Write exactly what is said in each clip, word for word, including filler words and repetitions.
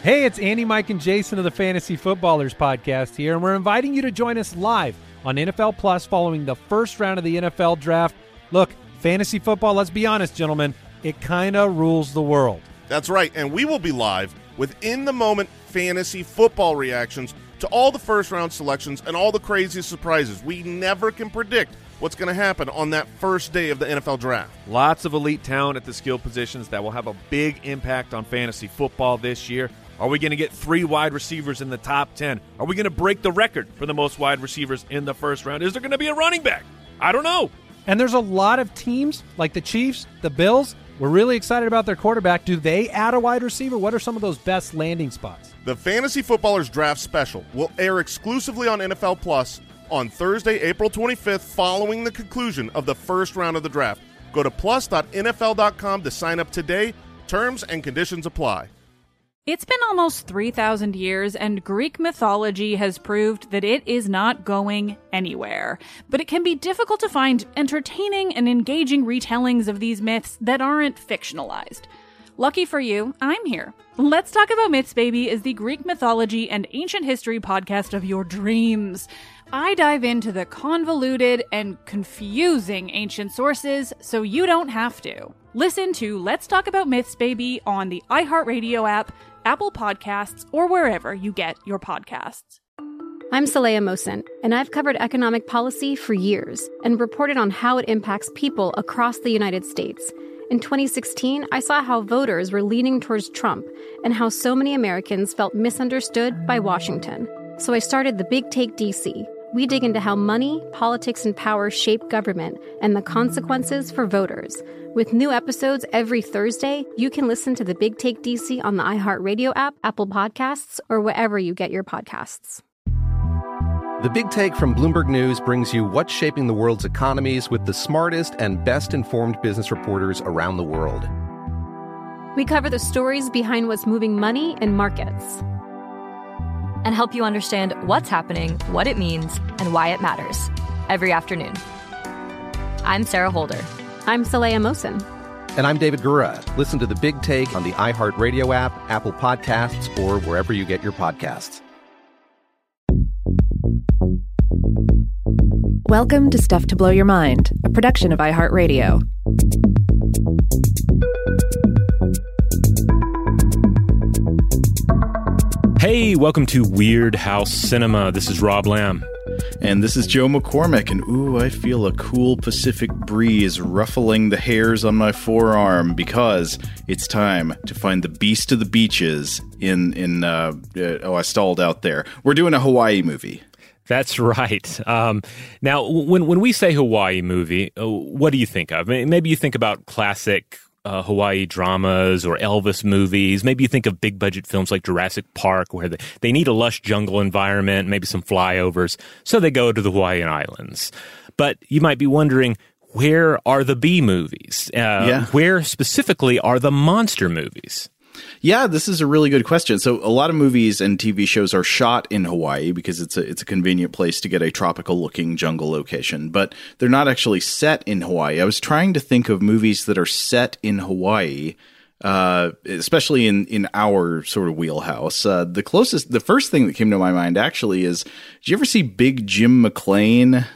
Hey, it's Andy, Mike, and Jason of the Fantasy Footballers podcast here, and we're inviting you to join us live on N F L Plus following the first round of the N F L Draft. Look, fantasy football, let's be honest, gentlemen, it kind of rules the world. That's right, and we will be live with in-the-moment fantasy football reactions to all the first-round selections and all the crazy surprises. We never can predict what's going to happen on that first day of the N F L Draft. Lots of elite talent at the skill positions that will have a big impact on fantasy football this year. Are we going to get three wide receivers in the top ten? Are we going to break the record for the most wide receivers in the first round? Is there going to be a running back? I don't know. And there's a lot of teams like the Chiefs, the Bills. We're really excited about their quarterback. Do they add a wide receiver? What are some of those best landing spots? The Fantasy Footballers Draft Special will air exclusively on N F L Plus on Thursday, April twenty-fifth, following the conclusion of the first round of the draft. Go to plus dot N F L dot com to sign up today. Terms and conditions apply. It's been almost three thousand years, and Greek mythology has proved that it is not going anywhere. But it can be difficult to find entertaining and engaging retellings of these myths that aren't fictionalized. Lucky for you, I'm here. Let's Talk About Myths, Baby is the Greek mythology and ancient history podcast of your dreams. I dive into the convoluted and confusing ancient sources so you don't have to. Listen to Let's Talk About Myths, Baby on the iHeartRadio app, Apple Podcasts, or wherever you get your podcasts. I'm Saleha Mohsin, and I've covered economic policy for years and reported on how it impacts people across the United States. In twenty sixteen, I saw how voters were leaning towards Trump and how so many Americans felt misunderstood by Washington. So I started The Big Take D C. We dig into how money, politics, and power shape government and the consequences for voters. With new episodes every Thursday, you can listen to The Big Take D C on the iHeartRadio app, Apple Podcasts, or wherever you get your podcasts. The Big Take from Bloomberg News brings you what's shaping the world's economies with the smartest and best-informed business reporters around the world. We cover the stories behind what's moving money and markets, and help you understand what's happening, what it means, and why it matters every afternoon. I'm Sarah Holder. I'm Saleha Mohsin. And I'm David Gura. Listen to The Big Take on the iHeartRadio app, Apple Podcasts, or wherever you get your podcasts. Welcome to Stuff to Blow Your Mind, a production of iHeartRadio. Hey, welcome to Weird House Cinema. This is Rob Lamb. And this is Joe McCormick, and ooh, I feel a cool Pacific breeze ruffling the hairs on my forearm because it's time to find the beast of the beaches in, in uh, uh, oh, I stalled out there. We're doing a Hawaii movie. That's right. Um, now, when when we say Hawaii movie, uh, what do you think of? Maybe you think about classic uh, Hawaii dramas or Elvis movies. Maybe you think of big budget films like Jurassic Park, where they, they need a lush jungle environment, maybe some flyovers, so they go to the Hawaiian Islands. But you might be wondering, where are the B movies? Uh, yeah. Where specifically are the monster movies? Yeah, this is a really good question. So a lot of movies and T V shows are shot in Hawaii because it's a it's a convenient place to get a tropical looking jungle location, but they're not actually set in Hawaii. I was trying to think of movies that are set in Hawaii, uh, especially in, in our sort of wheelhouse. Uh, the closest, the first thing that came to my mind actually is, did you ever see Big Jim McLean?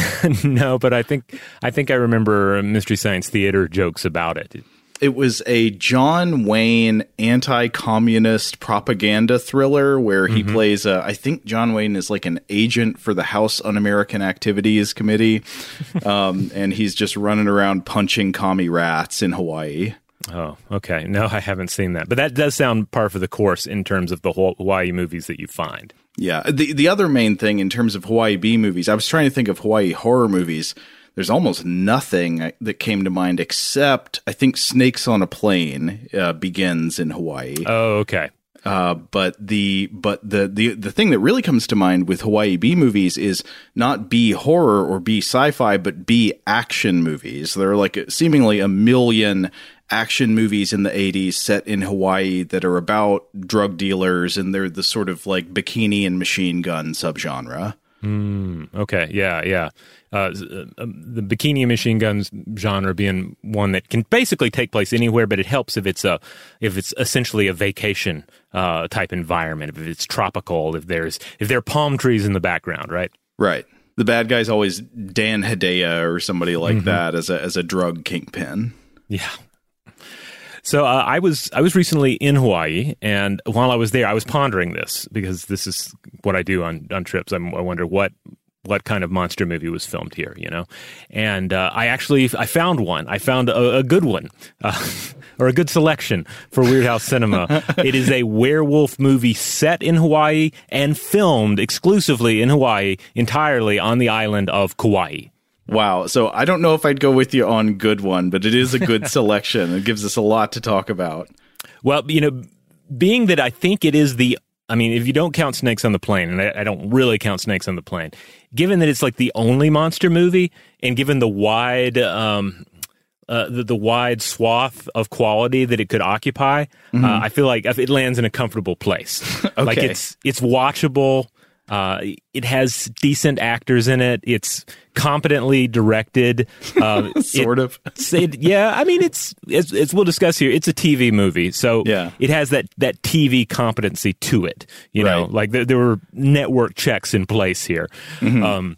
No, but I think I think I remember Mystery Science Theater jokes about it. It was a John Wayne anti-communist propaganda thriller where he mm-hmm. plays a, I think John Wayne is like an agent for the House Un-American Activities Committee. um, and he's just running around punching commie rats in Hawaii. Oh, okay. No, I haven't seen that. But that does sound par for the course in terms of the Hawaii movies that you find. Yeah. The, the other main thing in terms of Hawaii B movies, I was trying to think of Hawaii horror movies. There's almost nothing that came to mind except I think Snakes on a Plane uh, begins in Hawaii. Oh, okay. Uh, but the but the, the the thing that really comes to mind with Hawaii B movies is not B horror or B sci-fi, but B action movies. There are like seemingly a million action movies in the eighties set in Hawaii that are about drug dealers, and they're the sort of like bikini and machine gun subgenre. Mm, okay, yeah, yeah. Uh, the bikini machine guns genre being one that can basically take place anywhere, but it helps if it's a if it's essentially a vacation uh, type environment, if it's tropical, if there's if there are palm trees in the background, right? Right. The bad guy's always Dan Hedaya or somebody like mm-hmm. that as a as a drug kingpin. Yeah. So uh, I was I was recently in Hawaii, and while I was there, I was pondering this because this is what I do on on trips. I'm, I wonder what what kind of monster movie was filmed here, you know. And uh, I actually I found one. I found a, a good one, uh, or a good selection for Weird House Cinema. It is a werewolf movie set in Hawaii and filmed exclusively in Hawaii, entirely on the island of Kauai. Wow. So I don't know if I'd go with you on good one, but it is a good selection. It gives us a lot to talk about. Well, you know, being that I think it is the, I mean, if you don't count Snakes on the Plane, and I, I don't really count Snakes on the Plane, given that it's like the only monster movie, and given the wide, um, uh, the, the wide swath of quality that it could occupy, mm-hmm. uh, I feel like it lands in a comfortable place. Okay. Like it's it's watchable. Uh, it has decent actors in it. It's competently directed. Uh, sort it, of. It, yeah, I mean, it's, it's, it's, we'll discuss here, it's a T V movie. So yeah. it has that, that T V competency to it. You right. know, like there, there were network checks in place here. Mm-hmm. Um,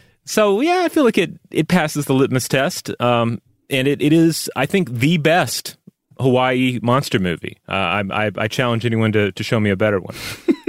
so yeah, I feel like it, it passes the litmus test. Um, and it, it is, I think, the best Hawaii monster movie. Uh, I, I, I challenge anyone to, to show me a better one.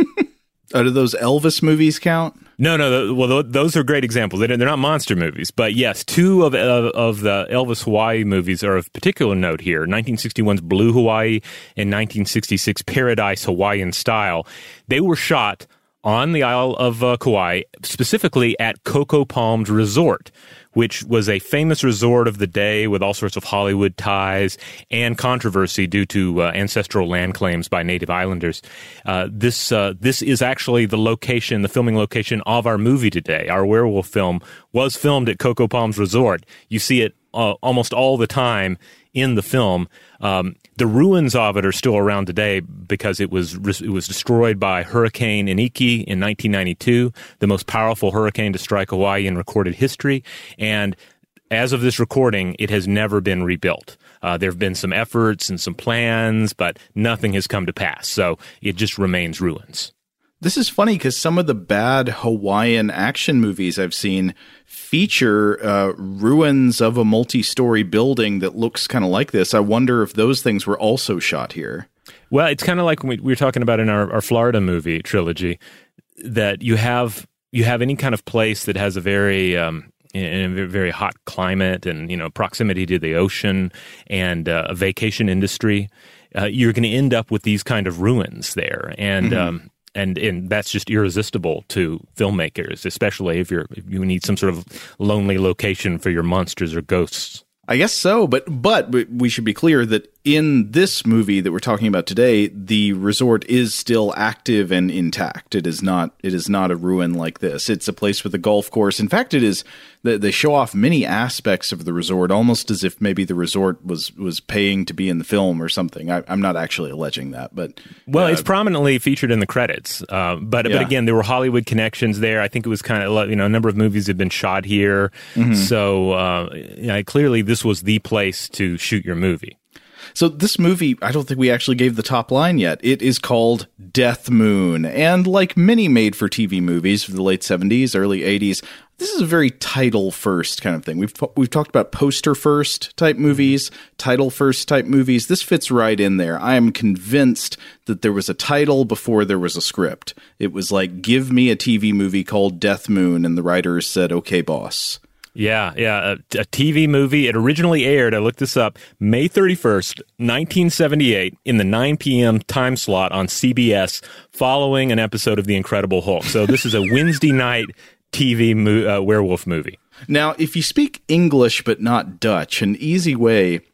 Oh, do those Elvis movies count? No, no. The, well, those are great examples. They're not monster movies, but yes, two of of, of the Elvis Hawaii movies are of particular note here: nineteen sixty-one's Blue Hawaii and nineteen sixty-six Paradise Hawaiian Style. They were shot on the Isle of uh, Kauai, specifically at Coco Palms Resort, which was a famous resort of the day with all sorts of Hollywood ties and controversy due to uh, ancestral land claims by native islanders. Uh, this uh, this is actually the location, the filming location of our movie today. Our werewolf film was filmed at Coco Palms Resort. You see it uh, almost all the time in the film. Um, the ruins of it are still around today because it was it was destroyed by Hurricane Iniki in nineteen ninety-two, the most powerful hurricane to strike Hawaii in recorded history. And as of this recording, it has never been rebuilt. Uh, there have been some efforts and some plans, but nothing has come to pass. So it just remains ruins. This is funny because some of the bad Hawaiian action movies I've seen feature uh, ruins of a multi-story building that looks kind of like this. I wonder if those things were also shot here. Well, it's kind of like when we, we were talking about in our, our Florida movie trilogy, that you have you have any kind of place that has a very um, in a very hot climate and, you know, proximity to the ocean and uh, a vacation industry. Uh, you're going to end up with these kind of ruins there, and. Mm-hmm. Um, And and that's just irresistible to filmmakers, especially if you're if you need some sort of lonely location for your monsters or ghosts. I guess so, but but we should be clear that in this movie that we're talking about today, the resort is still active and intact. It is not it is not a ruin like this. It's a place with a golf course. In fact, it is they show off many aspects of the resort, almost as if maybe the resort was was paying to be in the film or something. I, I'm not actually alleging that, but well, uh, it's prominently featured in the credits. Uh, but yeah. but again, there were Hollywood connections there. I think it was kind of, you know, a number of movies have been shot here, mm-hmm. so uh, you know, clearly this was the place to shoot your movie. So this movie, I don't think we actually gave the top line yet. It is called Death Moon. And like many made-for-T V movies of the late seventies, early eighties, this is a very title-first kind of thing. We've we've talked about poster-first type movies, title-first type movies. This fits right in there. I am convinced that there was a title before there was a script. It was like, give me a T V movie called Death Moon, and the writers said, okay, boss. Yeah, yeah, a, a T V movie. It originally aired, I looked this up, May thirty-first, nineteen seventy-eight, in the nine p.m. time slot on C B S, following an episode of The Incredible Hulk. So this is a Wednesday night T V mo- uh, werewolf movie. Now, if you speak English but not Dutch, an easy way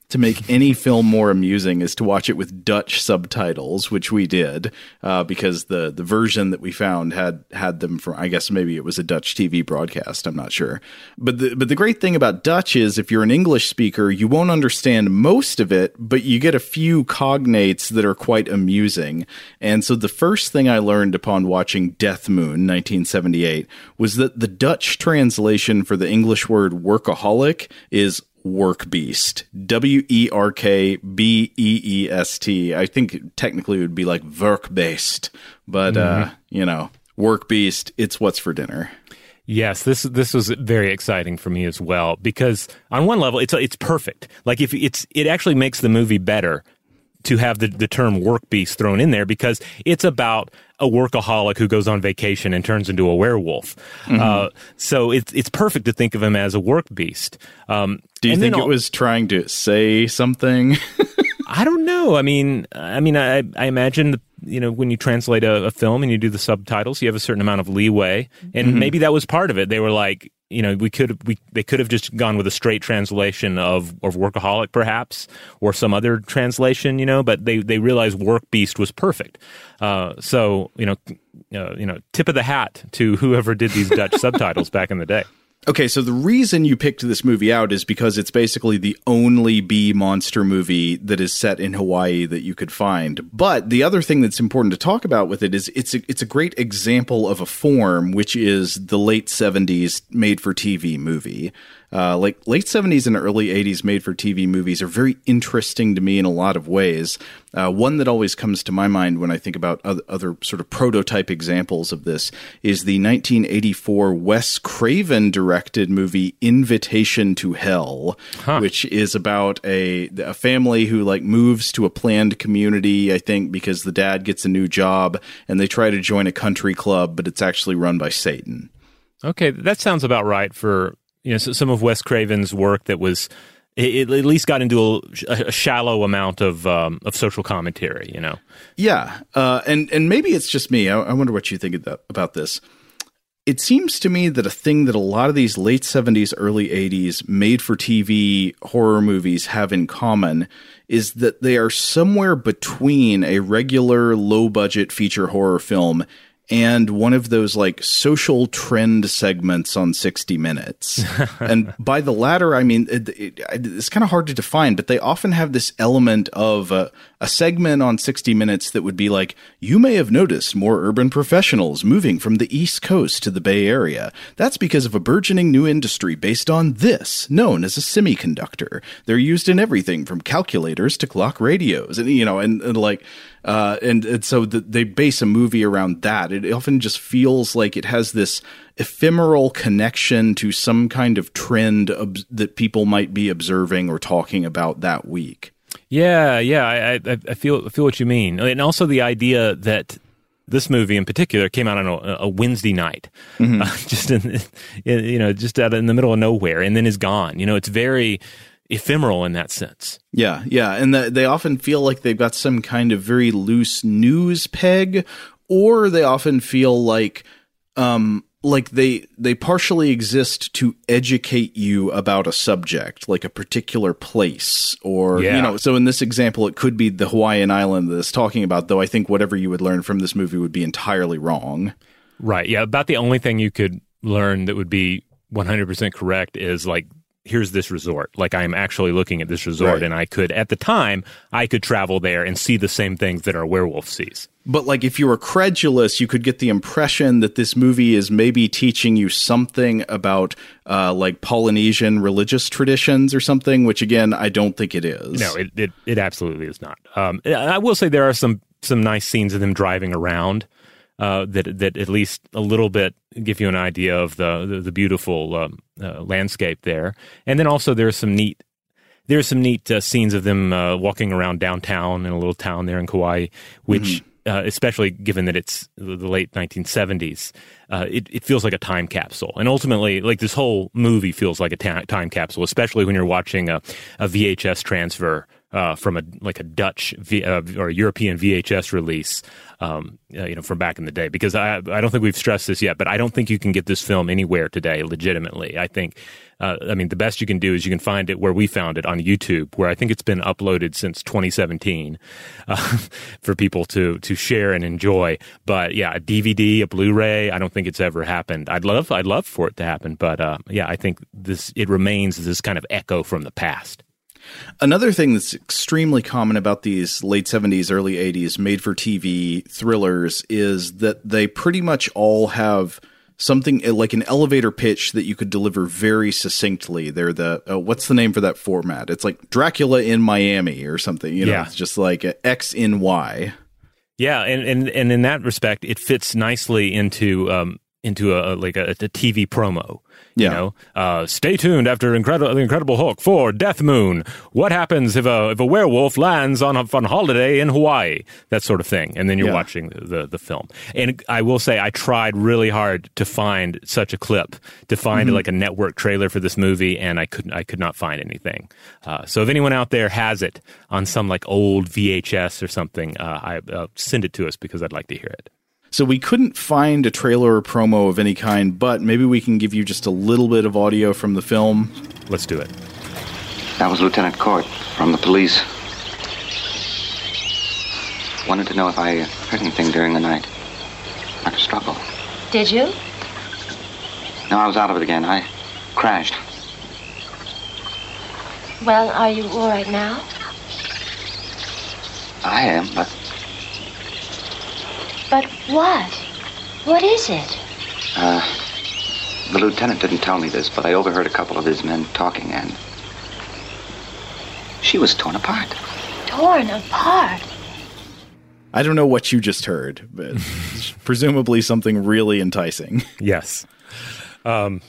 to make any film more amusing is to watch it with Dutch subtitles, which we did, uh, because the the version that we found had had them from, I guess maybe it was a Dutch T V broadcast, I'm not sure. But the, but the great thing about Dutch is if you're an English speaker, you won't understand most of it, but you get a few cognates that are quite amusing. And so the first thing I learned upon watching Death Moon, nineteen seventy-eight, was that the Dutch translation for the English word workaholic is work beast. W E R K B E E S T. I think technically it would be like werkbeest, but mm-hmm. uh, you know, work beast, it's what's for dinner. Yes, this this was very exciting for me as well, because on one level it's it's perfect. Like if it's it actually makes the movie better to have the, the term work beast thrown in there, because it's about a workaholic who goes on vacation and turns into a werewolf. Mm-hmm. Uh, so it's it's perfect to think of him as a work beast. Um, Do you think it was trying to say something? I don't know. I mean, I mean, I, I imagine that, you know, when you translate a, a film and you do the subtitles, you have a certain amount of leeway, and mm-hmm. maybe that was part of it. They were like, you know, we could we they could have just gone with a straight translation of, of workaholic, perhaps, or some other translation, you know. But they, they realized work beast was perfect. Uh, so you know, uh, you know, tip of the hat to whoever did these Dutch subtitles back in the day. Okay, so the reason you picked this movie out is because it's basically the only B monster movie that is set in Hawaii that you could find. But the other thing that's important to talk about with it is it's a, it's a great example of a form, which is the late seventies made-for-T V movie. Uh, like late seventies and early eighties made-for-T V movies are very interesting to me in a lot of ways. Uh, one that always comes to my mind when I think about other, other sort of prototype examples of this is the nineteen eighty-four Wes Craven-directed movie Invitation to Hell, huh. which is about a, a family who like moves to a planned community, I think, because the dad gets a new job, and they try to join a country club, but it's actually run by Satan. Okay, that sounds about right for... You know, so some of Wes Craven's work that was, it, it at least got into a, a shallow amount of um, of social commentary, you know? Yeah, uh, and, and maybe it's just me. I, I wonder what you think about, about this. It seems to me that a thing that a lot of these late seventies, early eighties made-for-T V horror movies have in common is that they are somewhere between a regular low-budget feature horror film and one of those like social trend segments on sixty minutes. And by the latter, I mean, it, it, it's kind of hard to define, but they often have this element of uh, a segment on sixty minutes that would be like, you may have noticed more urban professionals moving from the East Coast to the Bay Area. That's because of a burgeoning new industry based on this, known as a semiconductor. They're used in everything from calculators to clock radios. And, you know, and, and like, Uh, and, and so the, they base a movie around that. It often just feels like it has this ephemeral connection to some kind of trend ob- that people might be observing or talking about that week. Yeah, yeah, I, I, I feel I feel what you mean, and also the idea that this movie in particular came out on a, a Wednesday night, mm-hmm. uh, just in, in you know just out in the middle of nowhere, and then is gone. You know, it's very ephemeral in that sense. Yeah, yeah, and the, they often feel like they've got some kind of very loose news peg, or they often feel like um, like they they partially exist to educate you about a subject, like a particular place, or yeah. you know. So in this example, it could be the Hawaiian island that it's talking about. Though I think whatever you would learn from this movie would be entirely wrong. Right. Yeah. About the only thing you could learn that would be one hundred percent correct is like, here's this resort. Like, I'm actually looking at this resort, right. and I could, at the time, I could travel there and see the same things that our werewolf sees. But, like, if you were credulous, you could get the impression that this movie is maybe teaching you something about, uh, like, Polynesian religious traditions or something, which, again, I don't think it is. No, it it, it absolutely is not. Um, I will say there are some, some nice scenes of them driving around. Uh, that that at least a little bit give you an idea of the the, the beautiful um, uh, landscape there, and then also there's some neat there's some neat uh, scenes of them uh, walking around downtown in a little town there in Kauai, which mm-hmm. uh, especially given that it's the, the late nineteen seventies, uh, it, it feels like a time capsule, and ultimately, like this whole movie feels like a ta- time capsule, especially when you're watching a, a V H S transfer uh, from a like a Dutch v, uh, or a European V H S release, um, uh, you know, from back in the day. Because I I don't think we've stressed this yet, but I don't think you can get this film anywhere today legitimately. I think, uh, I mean, the best you can do is you can find it where we found it on YouTube, where I think it's been uploaded since twenty seventeen uh, for people to to share and enjoy. But yeah, a D V D, a Blu-ray, I don't think it's ever happened. I'd love I'd love for it to happen, but uh, yeah, I think this it remains this kind of echo from the past. Another thing that's extremely common about these late seventies, early eighties made-for-T V thrillers is that they pretty much all have something like an elevator pitch that you could deliver very succinctly. They're the uh, what's the name for that format? It's like Dracula in Miami or something. You know, yeah. It's just like X in Y. Yeah, and, and, and in that respect, it fits nicely into um, into a like a, a T V promo. You Yeah. know, uh, stay tuned after Incredible the Incredible Hulk for Death Moon. What happens if a if a werewolf lands on a on holiday in Hawaii? That sort of thing. And then you're Yeah. watching the, the the film. And I will say, I tried really hard to find such a clip, to find Mm-hmm. like a network trailer for this movie, and I couldn't. I could not find anything. Uh, so if anyone out there has it on some like old V H S or something, uh, I uh, send it to us because I'd like to hear it. So we couldn't find a trailer or promo of any kind, but maybe we can give you just a little bit of audio from the film. Let's do it. That was Lieutenant Court from the police. Wanted to know if I heard anything during the night. Like a struggle. Did you? No, I was out of it again. I crashed. Well, are you all right now? I am, but But what? What is it? uh, the lieutenant didn't tell me this, but I overheard a couple of his men talking, and she was torn apart. Torn apart? I don't know what you just heard, but presumably something really enticing. Yes. Um,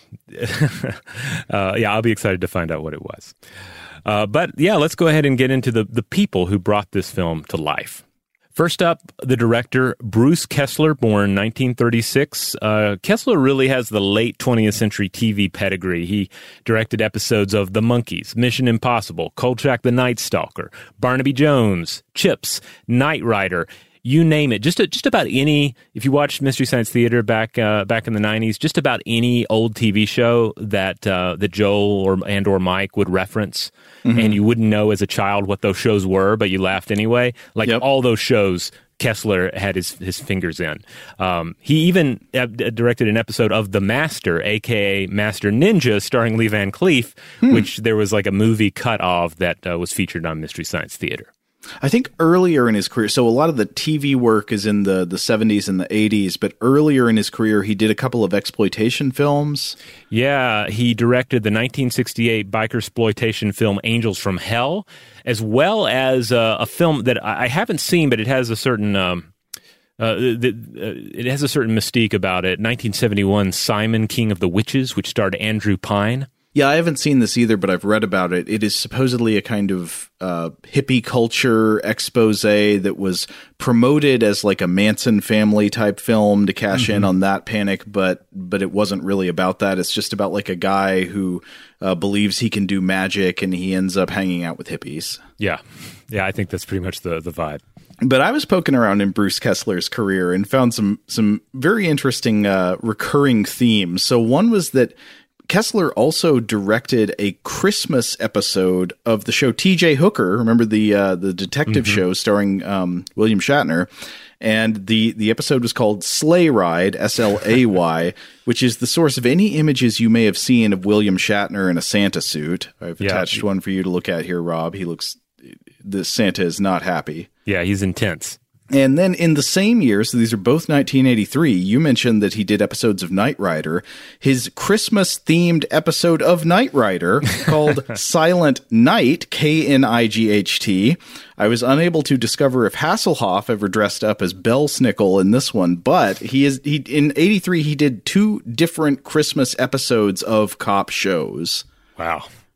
uh, yeah, I'll be excited to find out what it was. Uh, but yeah, let's go ahead and get into the, the people who brought this film to life. First up, the director, Bruce Kessler, born nineteen thirty-six. Uh, Kessler really has the late twentieth century T V pedigree. He directed episodes of The Monkees, Mission Impossible, Kolchak the Night Stalker, Barnaby Jones, Chips, Knight Rider. You name it. Just a, just about any, if you watched Mystery Science Theater back uh, back in the nineties, just about any old T V show that uh, that Joel or and or Mike would reference, mm-hmm. and you wouldn't know as a child what those shows were, but you laughed anyway. Like yep. all those shows, Kessler had his his fingers in. Um, he even uh, directed an episode of The Master, a k a. Master Ninja, starring Lee Van Cleef, hmm. which there was like a movie cut of that uh, was featured on Mystery Science Theater. I think earlier in his career, so a lot of the T V work is in the, the seventies and the eighties, but earlier in his career, he did a couple of exploitation films. Yeah, he directed the nineteen sixty-eight biker-sploitation film Angels from Hell, as well as uh, a film that I haven't seen, but it has a certain... Um, Uh, the, uh, it has a certain mystique about it. nineteen seventy-one, Simon, King of the Witches, which starred Andrew Pine. Yeah, I haven't seen this either, but I've read about it. It is supposedly a kind of uh, hippie culture expose that was promoted as like a Manson family type film to cash mm-hmm. in on that panic, but but it wasn't really about that. It's just about like a guy who uh, believes he can do magic, and he ends up hanging out with hippies. Yeah, yeah, I think that's pretty much the the vibe. But I was poking around in Bruce Kessler's career and found some some very interesting uh, recurring themes. So one was that Kessler also directed a Christmas episode of the show T J Hooker. Remember the uh, the detective mm-hmm. show starring um, William Shatner? And the, the episode was called Sleigh Ride, S L A Y, which is the source of any images you may have seen of William Shatner in a Santa suit. I've yeah. attached one for you to look at here, Rob. He looks... The Santa is not happy. Yeah, he's intense. And then in the same year, so these are both nineteen eighty-three, you mentioned that he did episodes of Knight Rider. His Christmas-themed episode of Knight Rider, called Silent Night, K N I G H T. I was unable to discover if Hasselhoff ever dressed up as Belsnickel in this one, but he is he in eighty-three, he did two different Christmas episodes of cop shows. Wow.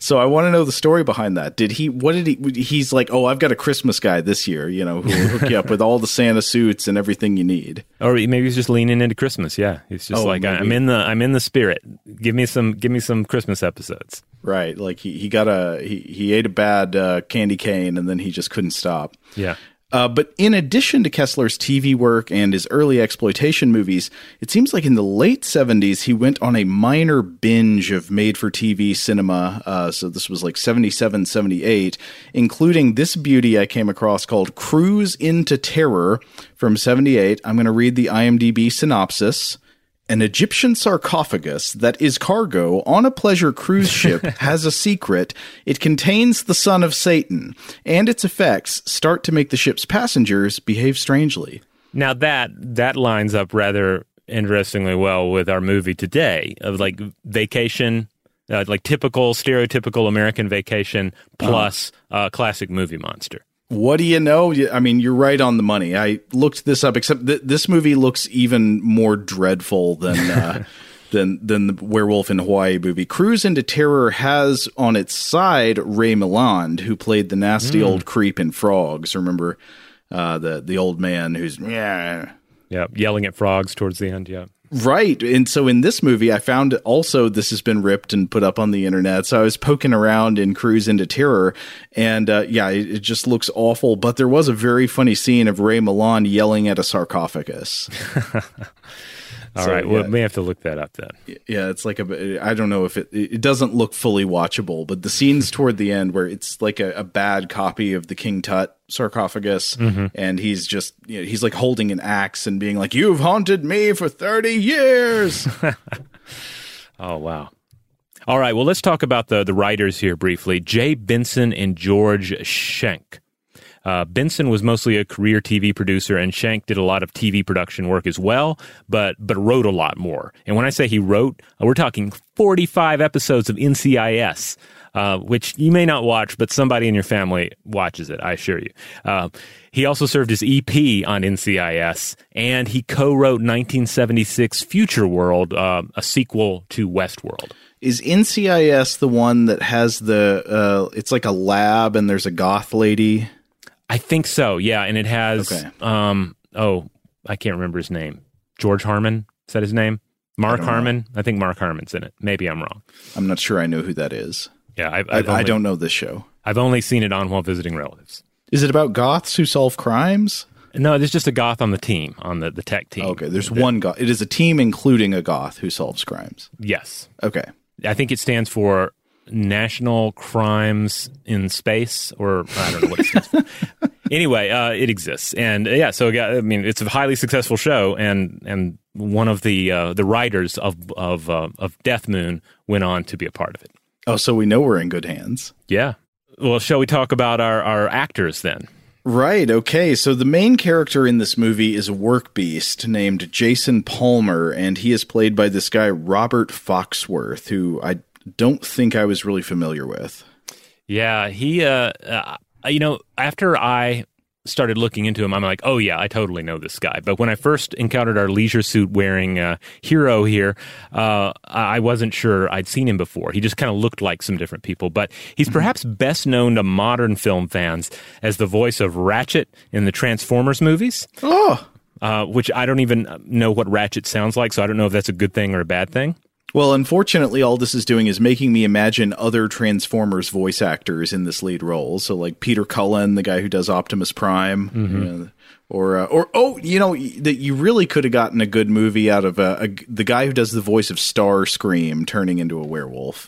So I want to know the story behind that. Did he, what did he, he's like, oh, I've got a Christmas guy this year, you know, who will hook you up with all the Santa suits and everything you need. Or maybe he's just leaning into Christmas. Yeah. He's just Oh, like, maybe. I'm in the, I'm in the spirit. Give me some, give me some Christmas episodes. Right. Like he, he got a, he, he ate a bad uh, candy cane and then he just couldn't stop. Yeah. Uh, but in addition to Kessler's T V work and his early exploitation movies, it seems like in the late seventies, he went on a minor binge of made-for-T V cinema. Uh, so this was like seventy-seven, seventy-eight, including this beauty I came across called Cruise into Terror from seventy-eight. I'm going to read the I M D B synopsis. An Egyptian sarcophagus that is cargo on a pleasure cruise ship has a secret. It contains the son of Satan, and its effects start to make the ship's passengers behave strangely. Now that that lines up rather interestingly well with our movie today of like vacation, uh, like typical stereotypical American vacation plus uh, classic movie monster. What do you know? I mean, you're right on the money. I looked this up, except th- this movie looks even more dreadful than uh, than than the Werewolf in Hawaii movie. Cruise into Terror has on its side Ray Milland, who played the nasty Mm. old creep in Frogs. Remember uh, the the old man who's yeah yeah yelling at frogs towards the end. Yeah. Right. And so in this movie, I found also this has been ripped and put up on the internet. So I was poking around in Cruise into Terror, and uh, yeah, it, it just looks awful. But there was a very funny scene of Ray Milland yelling at a sarcophagus. All So, right. Well, yeah. we may have to look that up then. Yeah, it's like a, I don't know if it, it doesn't look fully watchable, but the scenes toward the end where it's like a, a bad copy of the King Tut sarcophagus, Mhm. and he's just, you know, he's like holding an axe and being like, "You've haunted me for thirty years." Oh, wow. All right. Well, let's talk about the, the writers here briefly. Jay Benson and George Schenk. Uh, Benson was mostly a career T V producer, and Schenk did a lot of T V production work as well, but but wrote a lot more. And when I say he wrote, uh, we're talking forty-five episodes of N C I S, uh, which you may not watch, but somebody in your family watches it, I assure you. Uh, he also served as E P on N C I S, and he co-wrote nineteen seventy-six Future World, uh, a sequel to Westworld. Is N C I S the one that has the, uh, it's like a lab and there's a goth lady? I think so, yeah, and it has, Okay. um, oh, I can't remember his name. George Harmon, is that his name? Mark don't know. Harmon? I think Mark Harmon's in it. Maybe I'm wrong. I'm not sure I know who that is. Yeah, I've, I, I've I only, don't know this show. I've only seen it on while visiting relatives. Is it about goths who solve crimes? No, there's just a goth on the team, on the, the tech team. Okay, there's one goth. It is a team including a goth who solves crimes. Yes. Okay. I think it stands for National Crimes in Space, or I don't know what it stands for. Anyway, uh, it exists, and uh, yeah, so yeah, I mean, it's a highly successful show, and and one of the uh, the writers of of uh, of Death Moon went on to be a part of it. Oh, so we know we're in good hands. Yeah. Well, shall we talk about our, our actors then? Right, okay. So the main character in this movie is a work beast named Jason Palmer, and he is played by this guy, Robert Foxworth, who I don't think I was really familiar with. Yeah, he, uh, uh, you know, after I started looking into him, I'm like, oh yeah, I totally know this guy. But when I first encountered our leisure suit wearing uh, hero here, uh, I wasn't sure I'd seen him before. He just kind of looked like some different people. But he's perhaps best known to modern film fans as the voice of Ratchet in the Transformers movies. Oh! Uh, which I don't even know what Ratchet sounds like, so I don't know if that's a good thing or a bad thing. Well, unfortunately, all this is doing is making me imagine other Transformers voice actors in this lead role. So, like Peter Cullen, the guy who does Optimus Prime, Mm-hmm. you know, or uh, or oh, you know that you really could have gotten a good movie out of a, a, the guy who does the voice of Starscream turning into a werewolf.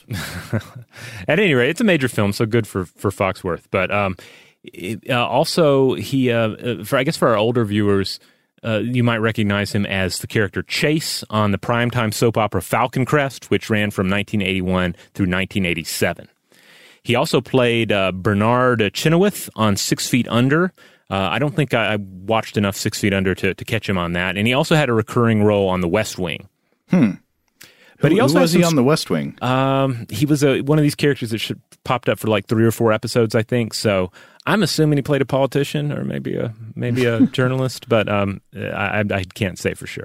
At any rate, it's a major film, so good for for Foxworth. But um, it, uh, also, he uh, for I guess for our older viewers. Uh, you might recognize him as the character Chase on the primetime soap opera Falcon Crest, which ran from nineteen eighty-one through nineteen eighty-seven. He also played uh, Bernard Chenoweth on Six Feet Under. Uh, I don't think I, I watched enough Six Feet Under to, to catch him on that. And he also had a recurring role on The West Wing. Hmm. But who, he also who was has he some- on The West Wing? Um, he was a, one of these characters that should, popped up for like three or four episodes, I think. So I'm assuming he played a politician or maybe a maybe a journalist, but um, I, I can't say for sure.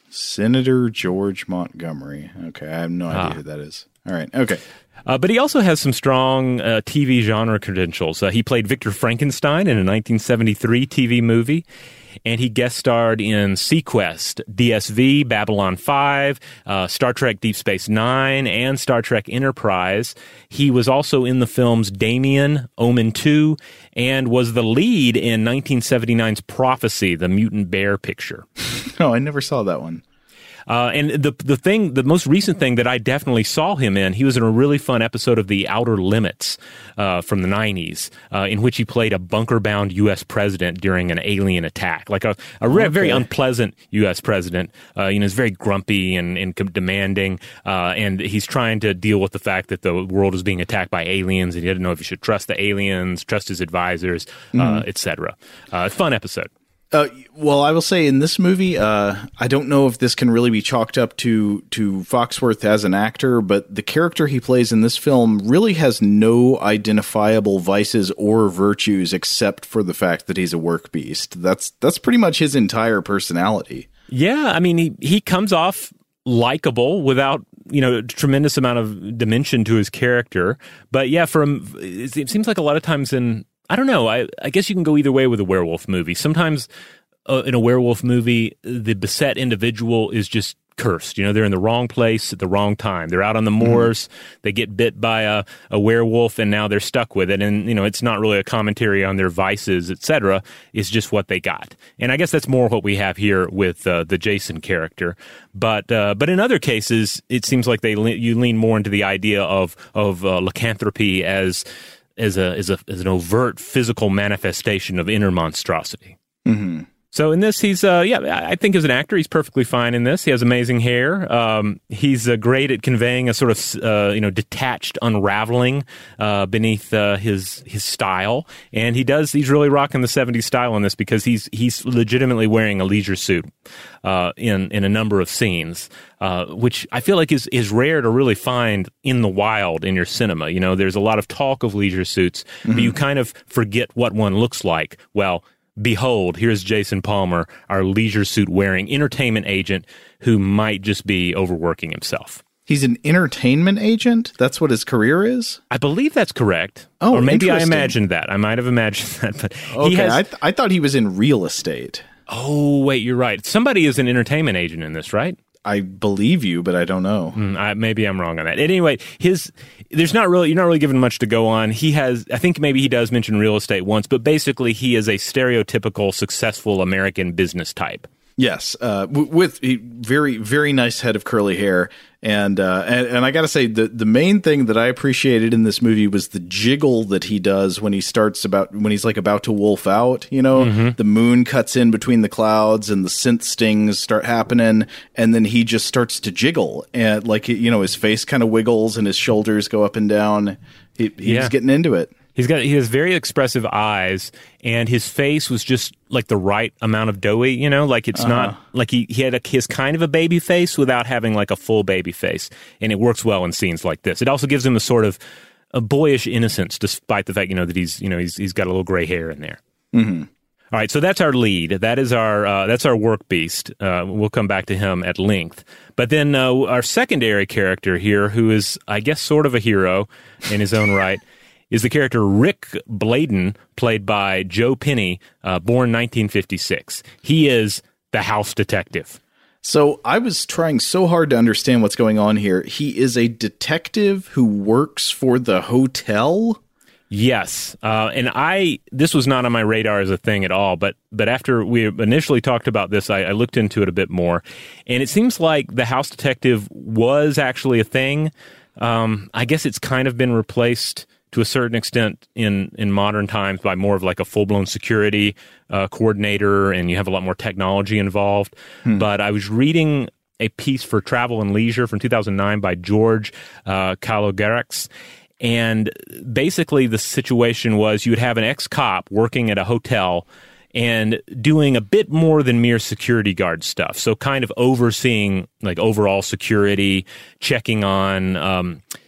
Senator George Montgomery. Okay, I have no idea Ah. who that is. All right, okay. Uh, but he also has some strong uh, T V genre credentials. Uh, he played Victor Frankenstein in a nineteen seventy-three T V movie, and he guest starred in Sequest, D S V, Babylon five, uh, Star Trek Deep Space Nine, and Star Trek Enterprise. He was also in the films Damien, Omen two, and was the lead in nineteen seventy-nine's Prophecy, the mutant bear picture. Oh, I never saw that one. Uh, and the the thing, the most recent thing that I definitely saw him in, he was in a really fun episode of The Outer Limits uh, from the nineties, uh, in which he played a bunker-bound U S president during an alien attack, like a, a re- Okay. very unpleasant U S president. Uh, you know, he's very grumpy and, and demanding, uh, and he's trying to deal with the fact that the world is being attacked by aliens, and he doesn't know if he should trust the aliens, trust his advisors, uh, Mhm. et cetera. Uh, fun episode. Uh, well, I will say in this movie, uh, I don't know if this can really be chalked up to to Foxworth as an actor, but the character he plays in this film really has no identifiable vices or virtues except for the fact that he's a work beast. That's that's pretty much his entire personality. Yeah, I mean, he, he comes off likable without, you know, a tremendous amount of dimension to his character. But yeah, from it seems like a lot of times in, I don't know, I, I guess you can go either way with a werewolf movie. Sometimes uh, in a werewolf movie, the beset individual is just cursed. You know, they're in the wrong place at the wrong time. They're out on the moors. Mm-hmm. They get bit by a, a werewolf, and now they're stuck with it. And, you know, it's not really a commentary on their vices, et cetera. It's just what they got. And I guess that's more what we have here with uh, the Jason character. But uh, but in other cases, it seems like they le- you lean more into the idea of of uh, lycanthropy as as a as a as an overt physical manifestation of inner monstrosity. Mm-hmm. So in this, he's, uh, yeah, I think as an actor, he's perfectly fine in this. He has amazing hair. Um, he's uh, great at conveying a sort of, uh, you know, detached unraveling uh, beneath uh, his his style. And he does, he's really rocking the seventies style in this because he's he's legitimately wearing a leisure suit uh, in, in a number of scenes, uh, which I feel like is, is rare to really find in the wild in your cinema. You know, there's a lot of talk of leisure suits, mm-hmm. but you kind of forget what one looks like. Well, behold, here's Jason Palmer, our leisure suit wearing entertainment agent who might just be overworking himself. He's an entertainment agent? That's what his career is? I believe that's correct. Oh, or maybe I interesting. imagined that. I might have imagined that. But okay, he has, I, th- I thought he was in real estate. Oh, wait, you're right. Somebody is an entertainment agent in this, right? I believe you, but I don't know. Mm, I, maybe I'm wrong on that. Anyway, his there's not really you're not really given much to go on. He has, I think maybe he does mention real estate once, but basically he is a stereotypical successful American business type. Yes, uh, w- with a very, very nice head of curly hair. And, uh, and, and I got to say, the, the main thing that I appreciated in this movie was the jiggle that he does when he starts about, when he's like about to wolf out, you know, mm-hmm. the moon cuts in between the clouds and the synth stings start happening. And then he just starts to jiggle and like, you know, his face kind of wiggles and his shoulders go up and down. He, he's yeah. getting into it. He's got he has very expressive eyes, and his face was just like the right amount of doughy, you know, like it's uh-huh. not like he, he had a his kind of a baby face without having like a full baby face, and it works well in scenes like this. It also gives him a sort of a boyish innocence, despite the fact, you know, that he's you know he's he's got a little gray hair in there. Mm-hmm. All right, so that's our lead. That is our uh, that's our work beast. Uh, we'll come back to him at length. But then uh, our secondary character here, who is I guess sort of a hero in his own right, is the character Rick Bladen, played by Joe Penny, uh, born nineteen fifty-six. He is the house detective. So I was trying so hard to understand what's going on here. He is a detective who works for the hotel? Yes. Uh, and I, this was not on my radar as a thing at all, but but after we initially talked about this, I, I looked into it a bit more. And it seems like the house detective was actually a thing. Um, I guess it's kind of been replaced to a certain extent in, in modern times by more of like a full-blown security uh, coordinator, and you have a lot more technology involved. Hmm. But I was reading a piece for Travel and Leisure from two thousand nine by George uh, Kalogerex, and basically the situation was you would have an ex-cop working at a hotel and doing a bit more than mere security guard stuff. So kind of overseeing like overall security, checking on um,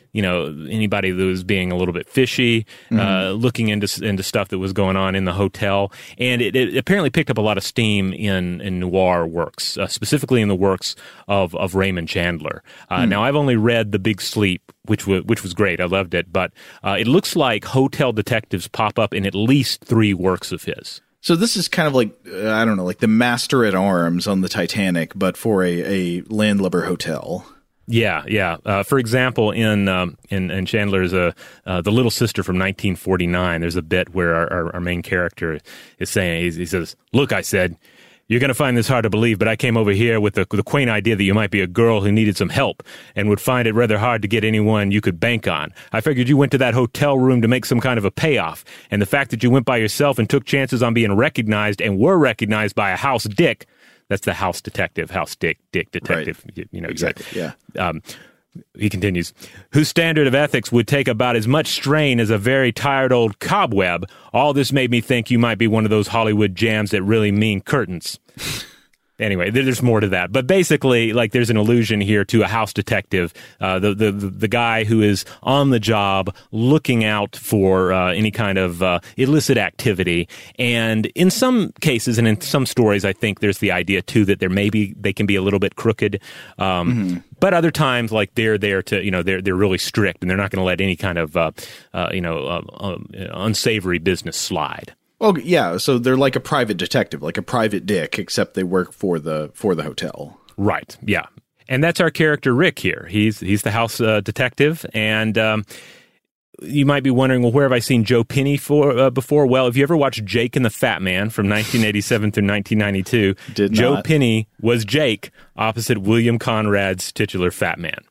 you know, anybody that was being a little bit fishy, mm-hmm. uh, looking into into stuff that was going on in the hotel. And it, it apparently picked up a lot of steam in, in noir works, uh, specifically in the works of, of Raymond Chandler. Uh, mm. Now, I've only read The Big Sleep, which was, which was great. I loved it. But uh, it looks like hotel detectives pop up in at least three works of his. So this is kind of like, uh, I don't know, like the Master at Arms on the Titanic, but for a, a landlubber hotel. Yeah, yeah. Uh, for example, in um, in, in Chandler's uh, uh, The Little Sister from nineteen forty-nine, there's a bit where our, our, our main character is saying, he, he says, "Look," I said, "you're going to find this hard to believe, but I came over here with the, the quaint idea that you might be a girl who needed some help and would find it rather hard to get anyone you could bank on. I figured you went to that hotel room to make some kind of a payoff, and the fact that you went by yourself and took chances on being recognized and were recognized by a house dick," that's the house detective, house dick, dick detective. Right. You, you know, exactly, yeah. Um, he continues, "whose standard of ethics would take about as much strain as a very tired old cobweb. All this made me think you might be one of those Hollywood jams that really mean curtains." Anyway, there's more to that. But basically, like, there's an allusion here to a house detective, uh, the, the the guy who is on the job looking out for uh, any kind of uh, illicit activity. And in some cases and in some stories, I think there's the idea, too, that there maybe they can be a little bit crooked. Um, mm-hmm. But other times, like, they're there to, you know, they're they're really strict and they're not going to let any kind of, uh, uh, you know, uh, um, unsavory business slide. Oh, yeah, so they're like a private detective, like a private dick, except they work for the for the hotel. Right, yeah. And that's our character, Rick, here. He's he's the house uh, detective, and um, you might be wondering, well, where have I seen Joe Penny for uh, before? Well, if you ever watched Jake and the Fat Man from nineteen eighty-seven through nineteen ninety-two, Did Joe not. Penny was Jake opposite William Conrad's titular Fat Man.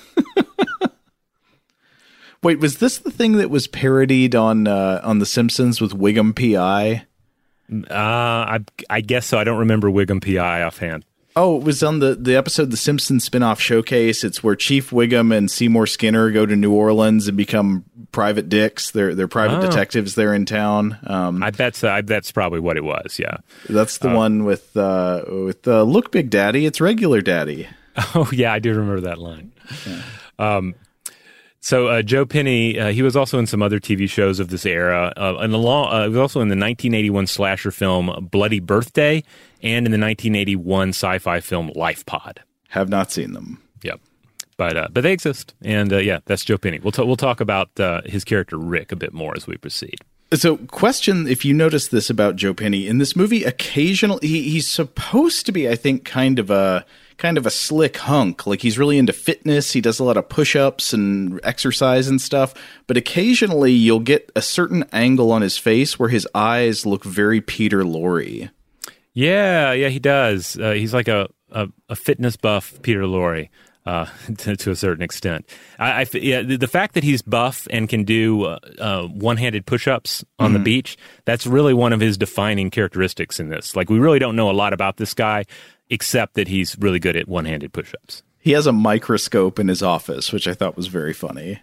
Wait, was this the thing that was parodied on uh, on The Simpsons with Wiggum P I? Uh, I, I guess so. I don't remember Wiggum P I offhand. Oh, it was on the, the episode The Simpsons Spinoff Showcase. It's where Chief Wiggum and Seymour Skinner go to New Orleans and become private dicks. They're they're private Oh. detectives there in town. Um, I bet so. I, that's probably what it was, yeah. that's the Uh, one with uh, with uh, "Look, Big Daddy, it's regular Daddy." Oh, yeah, I do remember that line. Yeah. Um, so uh, Joe Penny, uh, he was also in some other T V shows of this era, uh, and along, uh, he was also in the nineteen eighty-one slasher film Bloody Birthday and in the nineteen eighty-one sci-fi film Life Pod. Have not seen them. Yep. But uh, but they exist, and uh, yeah, that's Joe Penny. We'll t- we'll talk about uh, his character Rick a bit more as we proceed. So, question, if you notice this about Joe Penny, in this movie, occasionally, he, he's supposed to be, I think, kind of a kind of a slick hunk. Like, he's really into fitness. He does a lot of push-ups and exercise and stuff. But occasionally, you'll get a certain angle on his face where his eyes look very Peter Lorre. Yeah, yeah, he does. Uh, he's like a, a, a fitness buff Peter Lorre. Uh, to, to a certain extent. I, I, yeah, the, the fact that he's buff and can do uh, uh, one-handed push-ups on mm-hmm. the beach, that's really one of his defining characteristics in this. Like, we really don't know a lot about this guy, except that he's really good at one-handed push-ups. He has a microscope in his office, which I thought was very funny.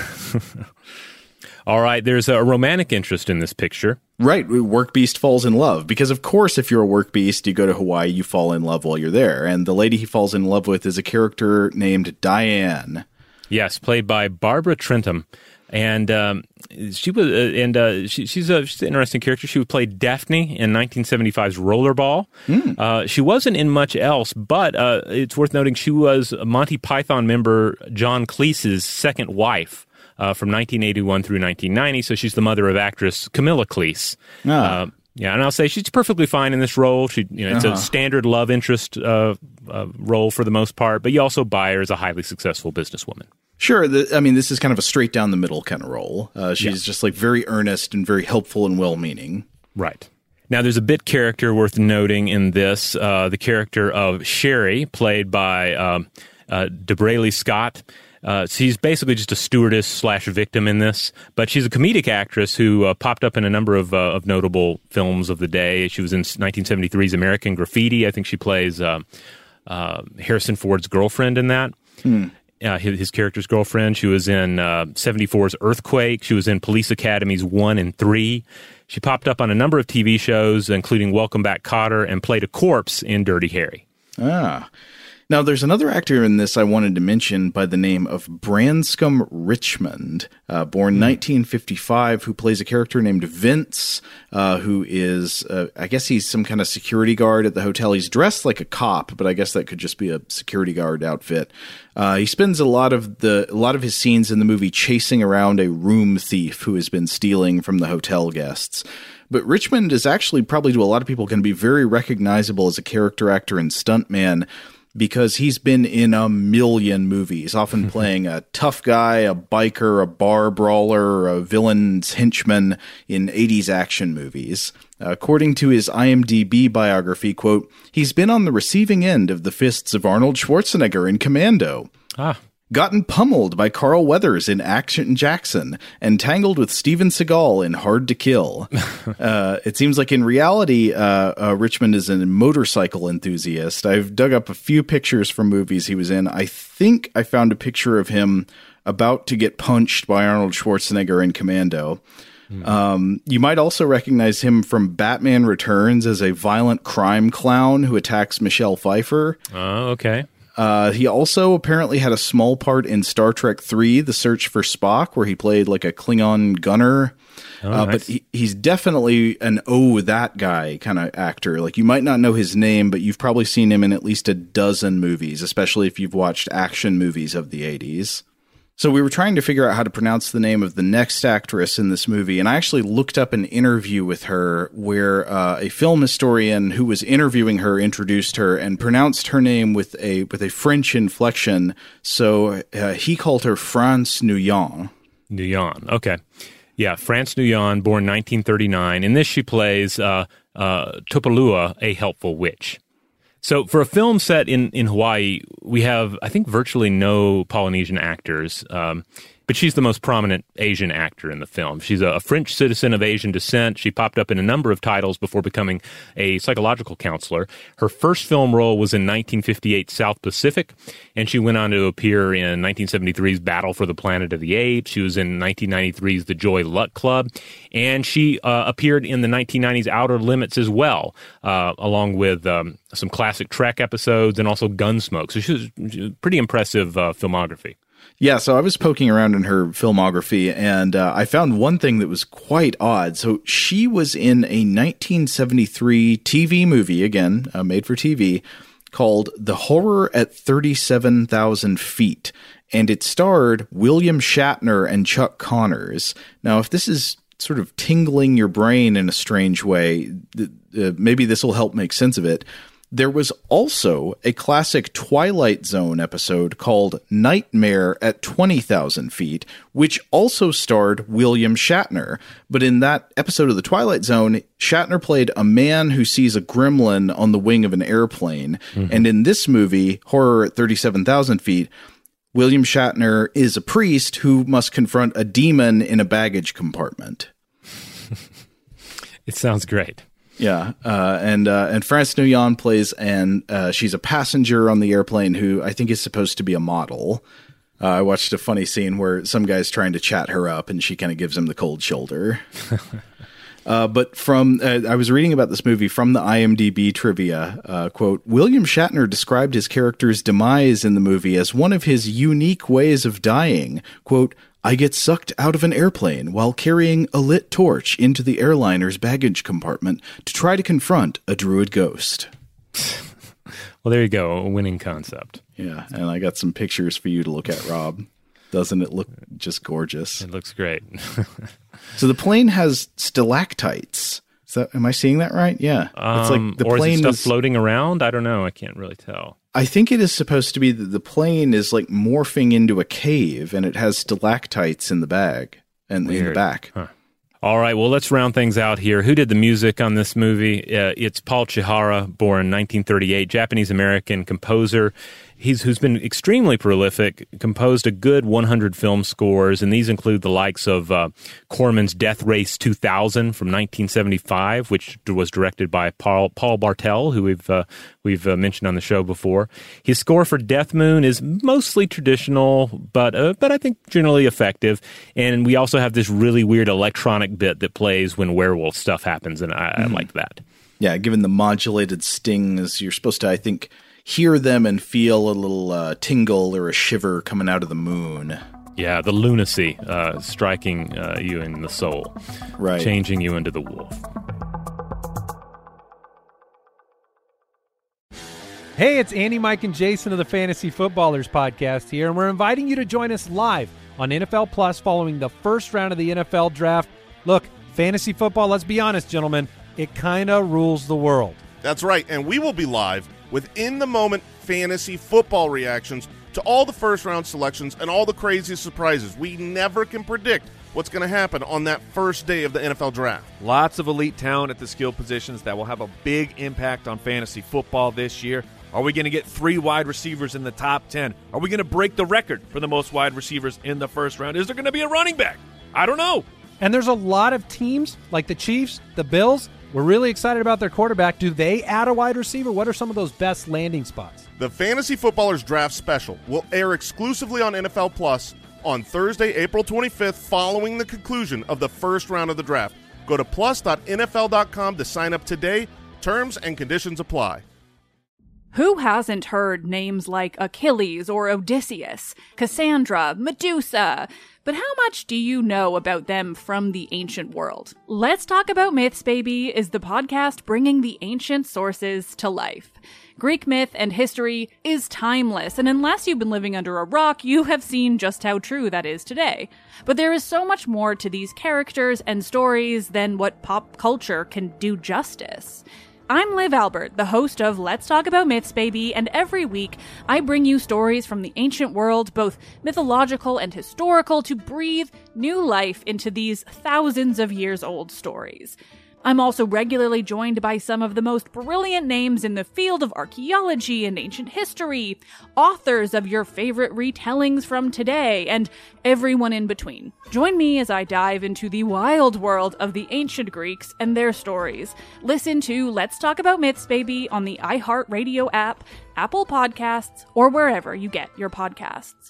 All right, there's a romantic interest in this picture. Right, work beast falls in love. Because, of course, if you're a work beast, you go to Hawaii, you fall in love while you're there. And the lady he falls in love with is a character named Diane. Yes, played by Barbara Trentham. And um, she was, uh, and uh, she, she's, a, she's an interesting character. She played Daphne in nineteen seventy-five's Rollerball. Mm. Uh, she wasn't in much else, but uh, it's worth noting she was Monty Python member John Cleese's second wife. Uh, from nineteen eighty-one through nineteen ninety, so she's the mother of actress Camilla Cleese. Ah. Uh, yeah, and I'll say she's perfectly fine in this role. She, you know, it's uh-huh. a standard love interest uh, uh, role for the most part, but you also buy her as a highly successful businesswoman. Sure, the, I mean, this is kind of a straight down the middle kind of role. Uh, she's Yeah. just like very earnest and very helpful and well-meaning. Right. Now, there's a bit character worth noting in this, uh, the character of Sherry, played by um, uh, DeBrayley Scott. Uh, she's basically just a stewardess slash victim in this, but she's a comedic actress who uh, popped up in a number of, uh, of notable films of the day. She was in nineteen seventy-three's American Graffiti. I think she plays uh, uh, Harrison Ford's girlfriend in that. Hmm. Uh, his, his character's girlfriend. She was in uh, seventy-four's Earthquake. She was in Police Academies one and three. She popped up on a number of T V shows, including Welcome Back, Kotter, and played a corpse in Dirty Harry. Ah. Now, there's another actor in this I wanted to mention by the name of Branscombe Richmond, uh, born mm. nineteen fifty-five, who plays a character named Vince, uh, who is, uh, I guess he's some kind of security guard at the hotel. He's dressed like a cop, but I guess that could just be a security guard outfit. Uh, he spends a lot of the a lot of his scenes in the movie chasing around a room thief who has been stealing from the hotel guests. But Richmond is actually probably to a lot of people going to be very recognizable as a character actor and stuntman, because he's been in a million movies, often playing a tough guy, a biker, a bar brawler, a villain's henchman in eighties action movies. Uh, according to his I M D B biography, quote, he's been on the receiving end of the fists of Arnold Schwarzenegger in Commando. Ah. Gotten pummeled by Carl Weathers in Action Jackson, and tangled with Steven Seagal in Hard to Kill. uh, it seems like in reality, uh, uh, Richmond is a motorcycle enthusiast. I've dug up a few pictures from movies he was in. I think I found a picture of him about to get punched by Arnold Schwarzenegger in Commando. Mm. Um, you might also recognize him from Batman Returns as a violent crime clown who attacks Michelle Pfeiffer. Oh, okay. Uh, he also apparently had a small part in Star Trek three, The Search for Spock, where he played like a Klingon gunner. Oh, uh, nice. But he, he's definitely an oh, that guy kind of actor. Like, you might not know his name, but you've probably seen him in at least a dozen movies, especially if you've watched action movies of the eighties. So we were trying to figure out how to pronounce the name of the next actress in this movie, and I actually looked up an interview with her where uh, a film historian who was interviewing her introduced her and pronounced her name with a with a French inflection. So uh, he called her France Nguyen. Nguyen, okay. Yeah, France Nguyen, born nineteen thirty-nine. In this, she plays uh, uh, Tupolua, a helpful witch. So for a film set in, in Hawaii, we have, I think, virtually no Polynesian actors, um, but she's the most prominent Asian actor in the film. She's a, a French citizen of Asian descent. She popped up in a number of titles before becoming a psychological counselor. Her first film role was in nineteen fifty-eight's South Pacific, and she went on to appear in nineteen seventy-three's Battle for the Planet of the Apes. She was in nineteen ninety-three's The Joy Luck Club, and she uh, appeared in the nineteen nineties Outer Limits as well, uh, along with um, some classic Trek episodes and also Gunsmoke. So she was, she was pretty impressive uh, filmography. Yeah, so I was poking around in her filmography, and uh, I found one thing that was quite odd. So she was in a nineteen seventy-three T V movie, again, uh, made for T V, called The Horror at thirty-seven thousand Feet, and it starred William Shatner and Chuck Connors. Now, if this is sort of tingling your brain in a strange way, th- uh, maybe this will help make sense of it. There was also a classic Twilight Zone episode called Nightmare at twenty thousand Feet, which also starred William Shatner. But in that episode of The Twilight Zone, Shatner played a man who sees a gremlin on the wing of an airplane. Mm-hmm. And in this movie, Horror at thirty-seven thousand Feet, William Shatner is a priest who must confront a demon in a baggage compartment. It sounds great. Yeah, uh, and uh, and France Nguyen plays, and uh, she's a passenger on the airplane who I think is supposed to be a model. Uh, I watched a funny scene where some guy's trying to chat her up, and she kind of gives him the cold shoulder. uh, but from uh, I was reading about this movie from the I M D B trivia, uh, quote, William Shatner described his character's demise in the movie as one of his unique ways of dying. Quote, I get sucked out of an airplane while carrying a lit torch into the airliner's baggage compartment to try to confront a druid ghost. Well, there you go. A winning concept. Yeah, and I got some pictures for you to look at, Rob. Doesn't it look just gorgeous? It looks great. So the plane has stalactites. Is that, am I seeing that right? Yeah. Um, it's like the or plane is it stuff is floating around? I don't know. I can't really tell. I think it is supposed to be that the plane is like morphing into a cave, and it has stalactites in the bag and in the back. Huh. All right, well, let's round things out here. Who did the music on this movie? Uh, it's Paul Chihara, born nineteen thirty-eight, Japanese-American composer. He's who's been extremely prolific, composed a good one hundred film scores, and these include the likes of uh, Corman's Death Race two thousand from nineteen seventy-five, which was directed by Paul Paul Bartel, who we've uh, we've uh, mentioned on the show before. His score for Death Moon is mostly traditional, but uh, but I think generally effective. And we also have this really weird electronic bit that plays when werewolf stuff happens, and I, mm. I like that. Yeah, given the modulated stings, you're supposed to, I think, hear them and feel a little uh, tingle or a shiver coming out of the moon. Yeah, the lunacy uh, striking uh, you in the soul, right? Changing you into the wolf. Hey, it's Andy, Mike, and Jason of the Fantasy Footballers podcast here, and we're inviting you to join us live on N F L Plus following the first round of the N F L draft. Look, fantasy football, let's be honest, gentlemen, it kind of rules the world. That's right, and we will be live with in-the-moment fantasy football reactions to all the first-round selections and all the craziest surprises. We never can predict what's going to happen on that first day of the N F L draft. Lots of elite talent at the skill positions that will have a big impact on fantasy football this year. Are we going to get three wide receivers in the top ten? Are we going to break the record for the most wide receivers in the first round? Is there going to be a running back? I don't know. And there's a lot of teams like the Chiefs, the Bills. We're really excited about their quarterback. Do they add a wide receiver? What are some of those best landing spots? The Fantasy Footballers Draft Special will air exclusively on N F L Plus on Thursday, April twenty-fifth, following the conclusion of the first round of the draft. Go to plus dot N F L dot com to sign up today. Terms and conditions apply. Who hasn't heard names like Achilles or Odysseus, Cassandra, Medusa? But how much do you know about them from the ancient world? Let's Talk About Myths, Baby is the podcast bringing the ancient sources to life. Greek myth and history is timeless, and unless you've been living under a rock, you have seen just how true that is today. But there is so much more to these characters and stories than what pop culture can do justice. I'm Liv Albert, the host of Let's Talk About Myths, Baby, and every week I bring you stories from the ancient world, both mythological and historical, to breathe new life into these thousands of years old stories. I'm also regularly joined by some of the most brilliant names in the field of archaeology and ancient history, authors of your favorite retellings from today, and everyone in between. Join me as I dive into the wild world of the ancient Greeks and their stories. Listen to Let's Talk About Myths, Baby on the iHeartRadio app, Apple Podcasts, or wherever you get your podcasts.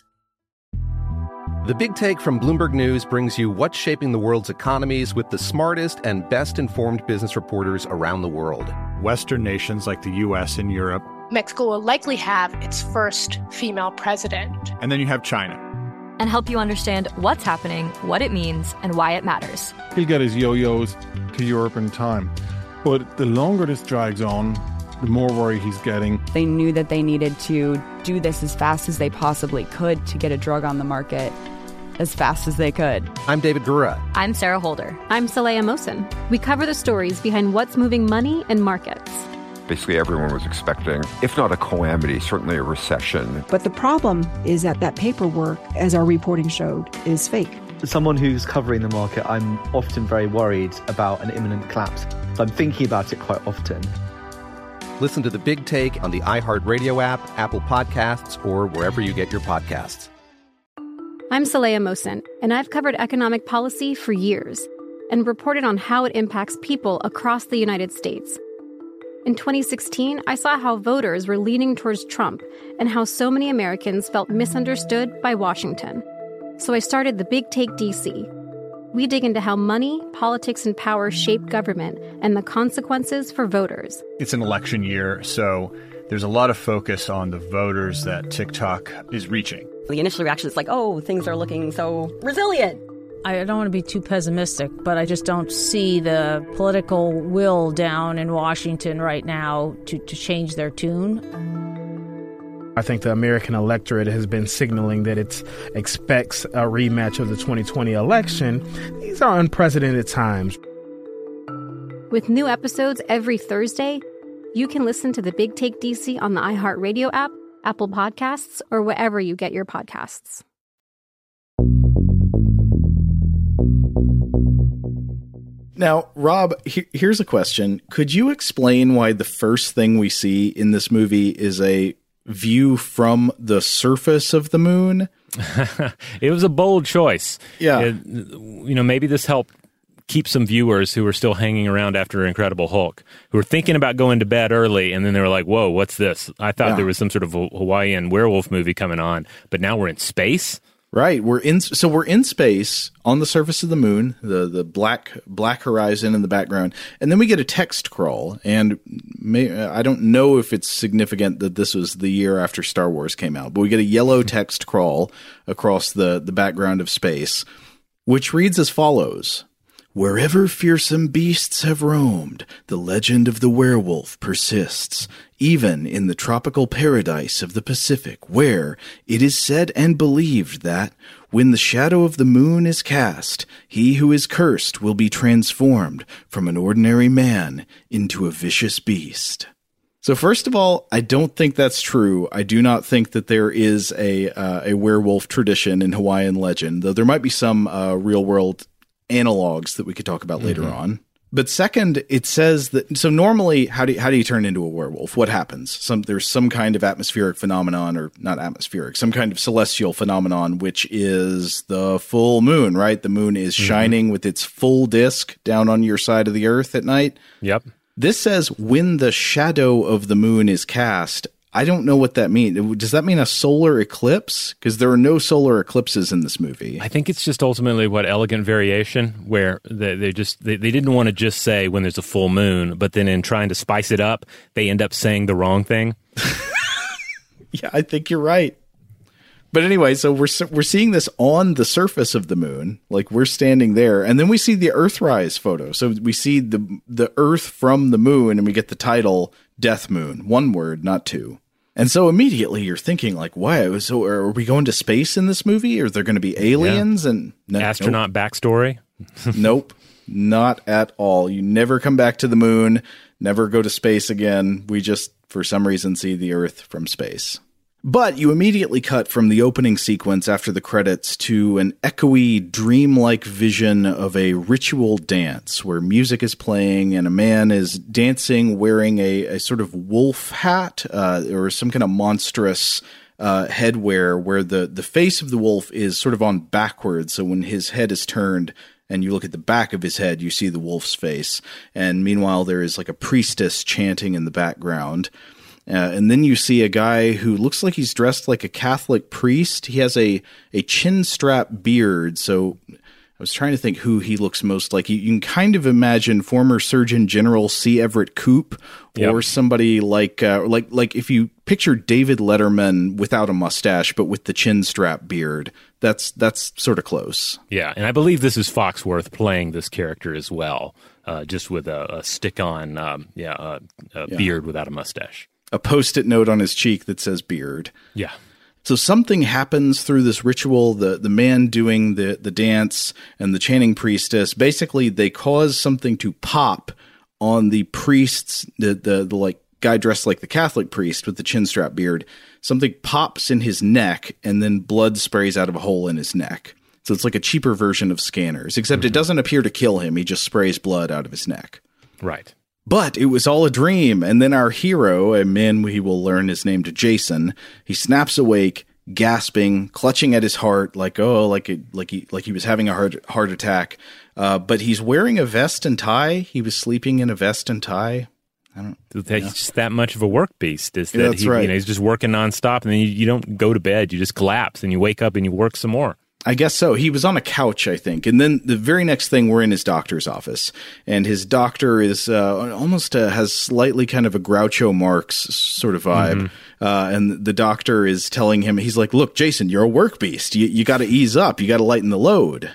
The Big Take from Bloomberg News brings you what's shaping the world's economies with the smartest and best-informed business reporters around the world. Western nations like the U S and Europe. Mexico will likely have its first female president. And then you have China. And help you understand what's happening, what it means, and why it matters. He'll get his yo-yos to Europe in time. But the longer this drags on, the more worried he's getting. They knew that they needed to do this as fast as they possibly could to get a drug on the market as fast as they could. I'm David Gura. I'm Sarah Holder. I'm Saleha Mohsen. We cover the stories behind what's moving money and markets. Basically, everyone was expecting, if not a calamity, certainly a recession. But the problem is that that paperwork, as our reporting showed, is fake. As someone who's covering the market, I'm often very worried about an imminent collapse. So I'm thinking about it quite often. Listen to The Big Take on the iHeartRadio app, Apple Podcasts, or wherever you get your podcasts. I'm Saleha Mohsen, and I've covered economic policy for years and reported on how it impacts people across the United States. In twenty sixteen, I saw how voters were leaning towards Trump and how so many Americans felt misunderstood by Washington. So I started The Big Take D C. We dig into how money, politics, and power shape government and the consequences for voters. It's an election year, so there's a lot of focus on the voters that TikTok is reaching. The initial reaction is like, oh, things are looking so resilient. I don't want to be too pessimistic, but I just don't see the political will down in Washington right now to, to change their tune. I think the American electorate has been signaling that it expects a rematch of the twenty twenty election. These are unprecedented times. With new episodes every Thursday, you can listen to The Big Take D C on the iHeartRadio app, Apple Podcasts, or wherever you get your podcasts. Now, Rob, he- here's a question. Could you explain why the first thing we see in this movie is a view from the surface of the moon? It was a bold choice. Yeah. It, you know, maybe this helped keep some viewers who were still hanging around after Incredible Hulk, who were thinking about going to bed early, and then they were like, whoa, what's this? I thought Yeah. there was some sort of Hawaiian werewolf movie coming on, but now we're in space? Right. We're in. So we're in space on the surface of the moon, the the black black horizon in the background, and then we get a text crawl. And may, I don't know if it's significant that this was the year after Star Wars came out, but we get a yellow text crawl across the the background of space, which reads as follows: "Wherever fearsome beasts have roamed, the legend of the werewolf persists, even in the tropical paradise of the Pacific, where it is said and believed that, when the shadow of the moon is cast, he who is cursed will be transformed from an ordinary man into a vicious beast." So first of all, I don't think that's true. I do not think that there is a uh, a werewolf tradition in Hawaiian legend, though there might be some uh, real-world analogs that we could talk about mm-hmm. later on. But second, it says that, so normally, how do you, how do you turn into a werewolf? What happens? Some There's some kind of atmospheric phenomenon, or not atmospheric, some kind of celestial phenomenon, which is the full moon, right? The moon is mm-hmm. shining with its full disk down on your side of the earth at night. Yep. This says when the shadow of the moon is cast. I don't know what that means. Does that mean a solar eclipse? Because there are no solar eclipses in this movie. I think it's just ultimately what elegant variation, where they, they just they, they didn't want to just say when there's a full moon, but then in trying to spice it up, they end up saying the wrong thing. Yeah, I think you're right. But anyway, so we're we're seeing this on the surface of the moon, like we're standing there, and then we see the Earthrise photo. So we see the the Earth from the moon, and we get the title Death Moon, one word, not two. And so immediately you're thinking, like, why? So are we going to space in this movie? Are there going to be aliens? Yeah. And no, astronaut nope. backstory? Nope, not at all. You never come back to the moon, never go to space again. We just, for some reason, see the Earth from space. But you immediately cut from the opening sequence after the credits to an echoey, dreamlike vision of a ritual dance where music is playing and a man is dancing wearing a, a sort of wolf hat uh, or some kind of monstrous uh, headwear where the, the face of the wolf is sort of on backwards. So when his head is turned and you look at the back of his head, you see the wolf's face. And meanwhile, there is like a priestess chanting in the background. Uh, and then you see a guy who looks like he's dressed like a Catholic priest. He has a, a chin strap beard. So I was trying to think who he looks most like. You, you can kind of imagine former Surgeon General C. Everett Koop or yep. somebody like, uh, like, like if you picture David Letterman without a mustache, but with the chin strap beard, that's, that's sort of close. Yeah. And I believe this is Foxworth playing this character as well. Uh, just with a, a stick on, um, yeah, uh, a yeah. beard without a mustache. A post-it note on his cheek that says beard. Yeah. So something happens through this ritual, the the man doing the, the dance and the chanting priestess. Basically, they cause something to pop on the priest's, the, the, the like guy dressed like the Catholic priest with the chin strap beard. Something pops in his neck and then blood sprays out of a hole in his neck. So it's like a cheaper version of Scanners, except mm-hmm. it doesn't appear to kill him. He just sprays blood out of his neck. Right. But it was all a dream, and then our hero, a man we will learn is named Jason, he snaps awake, gasping, clutching at his heart, like oh, like it, like he, like he was having a heart heart attack. Uh, but he's wearing a vest and tie. He was sleeping in a vest and tie. I don't. He's yeah. just that much of a work beast. Is that yeah, that's he, right. you know, he's just working nonstop, and then you, you don't go to bed. You just collapse, and you wake up and you work some more. I guess so. He was on a couch, I think. And then the very next thing, we're in his doctor's office. And his doctor is uh, almost uh, has slightly kind of a Groucho Marx sort of vibe. Mm-hmm. Uh, and the doctor is telling him, he's like, look, Jason, you're a work beast. You, you got to ease up. You got to lighten the load.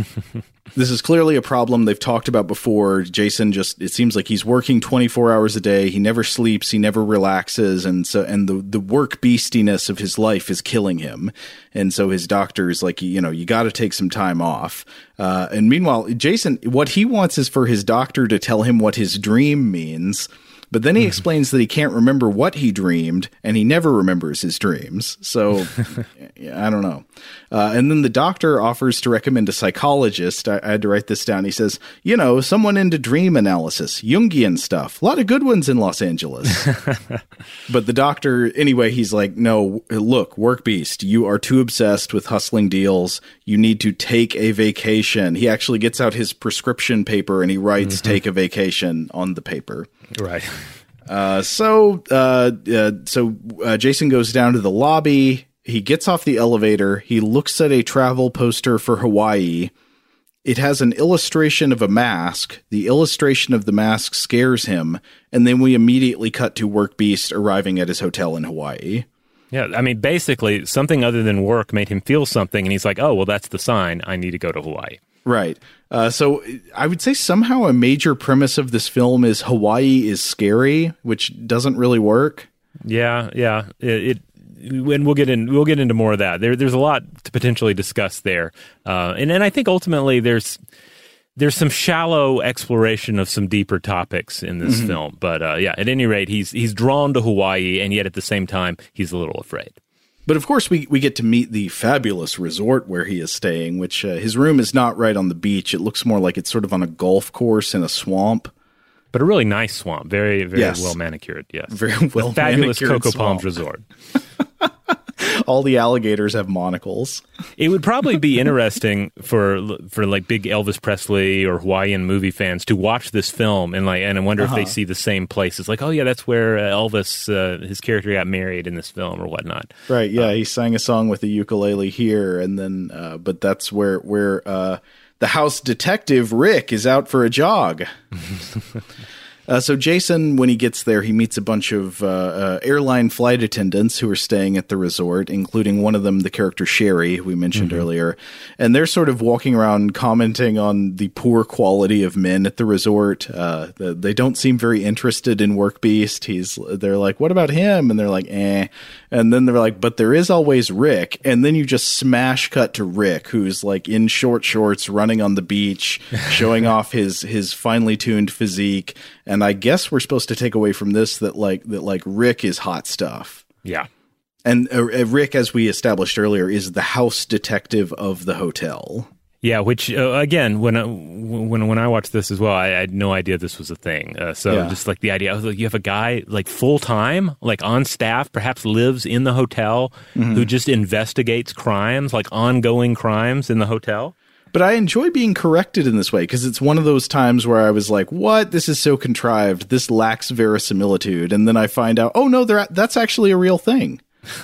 This is clearly a problem they've talked about before. Jason just, it seems like he's working twenty-four hours a day. He never sleeps. He never relaxes. And so, and the, the work beastiness of his life is killing him. And so his doctor is like, you know, you got to take some time off. Uh, and meanwhile, Jason, what he wants is for his doctor to tell him what his dream means. But then he mm. explains that he can't remember what he dreamed, and he never remembers his dreams. So, yeah, I don't know. Uh, and then the doctor offers to recommend a psychologist. I, I had to write this down. He says, you know, someone into dream analysis, Jungian stuff. A lot of good ones in Los Angeles. But the doctor, anyway, he's like, no, look, work beast, you are too obsessed with hustling deals. You need to take a vacation. He actually gets out his prescription paper, and he writes, mm-hmm. take a vacation on the paper. Right. Uh, so, uh, uh, so uh, Jason goes down to the lobby. He gets off the elevator. He looks at a travel poster for Hawaii. It has an illustration of a mask. The illustration of the mask scares him. And then we immediately cut to Work Beast arriving at his hotel in Hawaii. Yeah, I mean, basically, something other than work made him feel something. And he's like, oh, well, that's the sign. I need to go to Hawaii. Right. Uh, so I would say somehow a major premise of this film is Hawaii is scary, which doesn't really work. Yeah, yeah. It, it and we'll get in. We'll get into more of that. There, there's a lot to potentially discuss there, uh, and and I think ultimately there's there's some shallow exploration of some deeper topics in this mm-hmm. film. But uh, yeah, at any rate, he's he's drawn to Hawaii, and yet at the same time, he's a little afraid. But of course, we, we get to meet the fabulous resort where he is staying, which uh, his room is not right on the beach. It looks more like it's sort of on a golf course in a swamp. But a really nice swamp. Very, very yes. well manicured. Yes. Very well the fabulous manicured Coco swamp. Palms Resort. All the alligators have monocles. It would probably be interesting for for like big Elvis Presley or Hawaiian movie fans to watch this film and like and I wonder uh-huh. if they see the same places. Like, oh yeah, that's where Elvis, uh, his character, got married in this film or whatnot. Right? Yeah, uh, he sang a song with a ukulele here, and then uh, but that's where where uh, the house detective Rick is out for a jog. Uh, so Jason, when he gets there, he meets a bunch of uh, uh, airline flight attendants who are staying at the resort, including one of them, the character Sherry, who we mentioned mm-hmm. earlier. And they're sort of walking around commenting on the poor quality of men at the resort. Uh, the, they don't seem very interested in Work Beast. He's, they're like, what about him? And they're like, eh. And then they're like, but there is always Rick. And then you just smash cut to Rick, who's like in short shorts running on the beach, showing off his, his finely tuned physique. And I guess we're supposed to take away from this that like that like Rick is hot stuff. Yeah. And uh, Rick, as we established earlier, is the house detective of the hotel. Yeah, which uh, again, when I, when when I watched this as well, I, I had no idea this was a thing. Uh, so yeah. just like the idea, I was like, you have a guy like full time, like on staff, perhaps lives in the hotel, mm-hmm. who just investigates crimes, like ongoing crimes in the hotel. But I enjoy being corrected in this way because it's one of those times where I was like, what? This is so contrived. This lacks verisimilitude. And then I find out, oh, no, that's actually a real thing.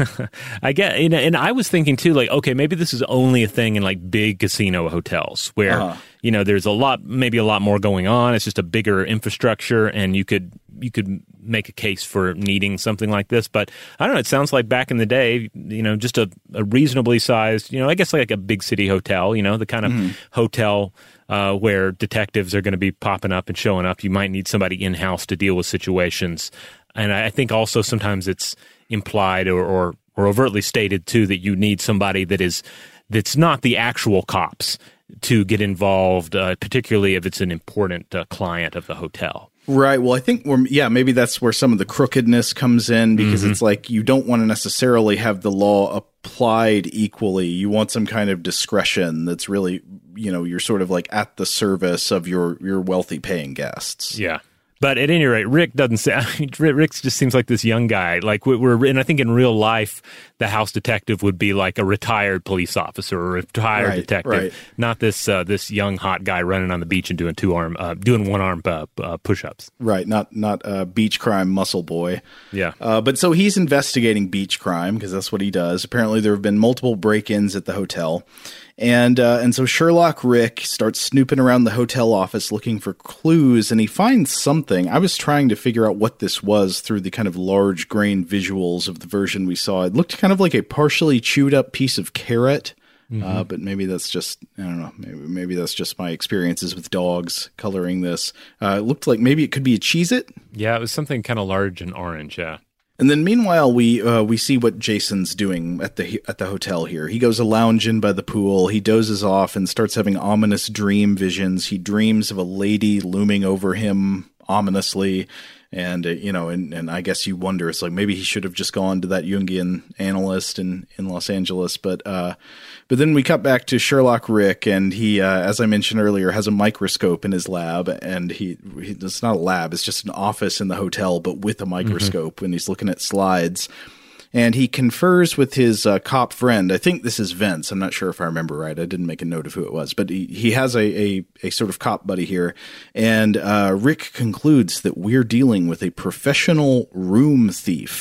I get, you know, and I was thinking too, like, okay, maybe this is only a thing in like big casino hotels where, uh-huh. you know, there's a lot, maybe a lot more going on. It's just a bigger infrastructure, and you could you could make a case for needing something like this. But I don't know. It sounds like back in the day, you know, just a, a reasonably sized, you know, I guess like a big city hotel, you know, the kind of mm-hmm. hotel uh, where detectives are going to be popping up and showing up. You might need somebody in house to deal with situations, and I think also sometimes it's implied or, or or overtly stated too that you need somebody that is that's not the actual cops to get involved, uh, particularly if it's an important uh, client of the hotel. Right. Well, I think we're yeah maybe that's where some of the crookedness comes in, because mm-hmm. it's like you don't want to necessarily have the law applied equally. You want some kind of discretion that's really, you know, you're sort of like at the service of your your wealthy paying guests. Yeah. But at any rate, Rick doesn't say. I mean, Rick just seems like this young guy. Like we're, and I think in real life, the house detective would be like a retired police officer or a retired right, detective, right. not this uh, this young hot guy running on the beach and doing two arm, uh, doing one arm uh, uh, push ups. Right, not not uh, beach crime muscle boy. Yeah. Uh, but so he's investigating beach crime because that's what he does. Apparently, there have been multiple break-ins at the hotel. And uh, and so Sherlock Rick starts snooping around the hotel office looking for clues, and he finds something. I was trying to figure out what this was through the kind of large grain visuals of the version we saw. It looked kind of like a partially chewed up piece of carrot, mm-hmm. uh, but maybe that's just, I don't know, maybe, maybe that's just my experiences with dogs coloring this. Uh, it looked like maybe it could be a Cheez-It. Yeah, it was something kind of large and orange, yeah. And then meanwhile, we uh, we see what Jason's doing at the at the hotel here. He goes a lounging by the pool. He dozes off and starts having ominous dream visions. He dreams of a lady looming over him ominously. And, uh, you know, and, and I guess you wonder, it's like maybe he should have just gone to that Jungian analyst in, in Los Angeles. But uh, but then we cut back to Sherlock Rick, and he, uh, as I mentioned earlier, has a microscope in his lab. And he, he it's not a lab, it's just an office in the hotel, but with a microscope, mm-hmm. and he's looking at slides. And he confers with his uh, cop friend. I think this is Vince. I'm not sure if I remember right. I didn't make a note of who it was. But he, he has a, a, a sort of cop buddy here. And uh, Rick concludes that we're dealing with a professional room thief.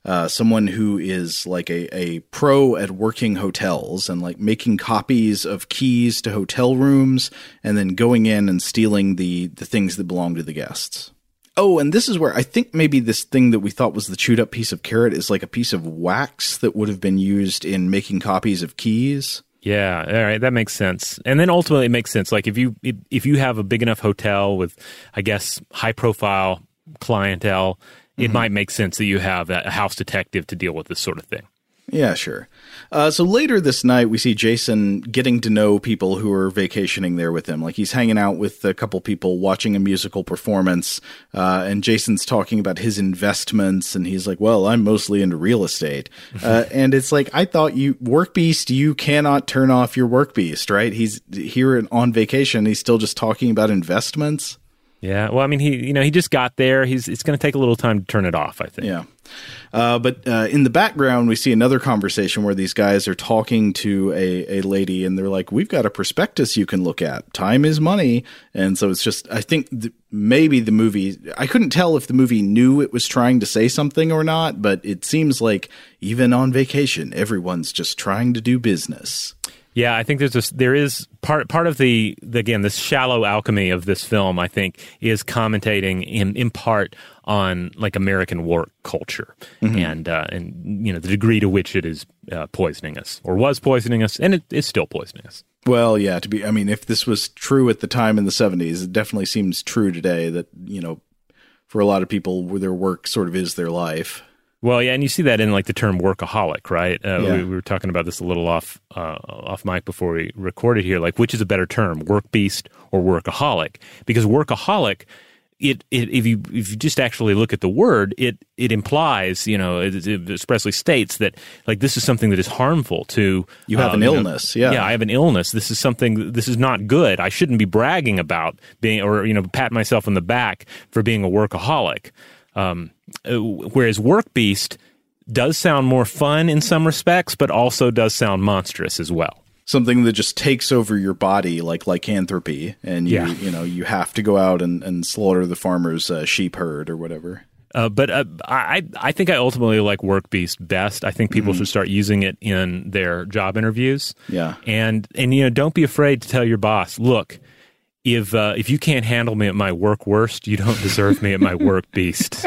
uh, someone who is like a, a pro at working hotels and like making copies of keys to hotel rooms and then going in and stealing the, the things that belong to the guests. Oh, and this is where I think maybe this thing that we thought was the chewed up piece of carrot is like a piece of wax that would have been used in making copies of keys. Yeah, all right, that makes sense. And then ultimately it makes sense. Like if you if, if you have a big enough hotel with, I guess, high profile clientele, it mm-hmm. might make sense that you have a house detective to deal with this sort of thing. Yeah, sure. Uh, so later this night, we see Jason getting to know people who are vacationing there with him. Like he's hanging out with a couple people watching a musical performance, uh, and Jason's talking about his investments, and he's like, well, I'm mostly into real estate. Uh, and it's like, I thought you, Work Beast, you cannot turn off your Work Beast, right? He's here on vacation. He's still just talking about investments. Yeah, well, I mean, he you know he just got there. He's it's going to take a little time to turn it off, I think. Yeah, uh, but uh, in the background, we see another conversation where these guys are talking to a, a lady, and they're like, "We've got a prospectus you can look at. Time is money." And so it's just, I think th- maybe the movie, I couldn't tell if the movie knew it was trying to say something or not, but it seems like even on vacation, everyone's just trying to do business. Yeah, I think there's this, there is part part of the, the again this shallow alchemy of this film. I think is commentating in in part on like American work culture mm-hmm. and uh, and you know the degree to which it is uh, poisoning us or was poisoning us, and it is still poisoning us. Well, yeah, to be I mean, if this was true at the time in the seventies, it definitely seems true today. That you know, for a lot of people, their work sort of is their life. Well, yeah, and you see that in like the term workaholic, right? Uh, yeah. we, we were talking about this a little off uh, off mic before we recorded here. Like, which is a better term, work beast or workaholic? Because workaholic, it, it if you if you just actually look at the word, it it implies, you know, it, it expressly states that like this is something that is harmful to you have uh, an illness. You know, yeah, yeah, I have an illness. This is something. This is not good. I shouldn't be bragging about being or you know pat myself on the back for being a workaholic. Um, whereas Work Beast does sound more fun in some respects, but also does sound monstrous as well. Something that just takes over your body like lycanthropy, and you, yeah. you know, you have to go out and, and slaughter the farmer's uh, sheep herd or whatever. Uh, but uh, I, I think I ultimately like Work Beast best. I think people mm-hmm. should start using it in their job interviews. Yeah, and and you know, don't be afraid to tell your boss, look. If uh, if you can't handle me at my work worst, you don't deserve me at my work beast.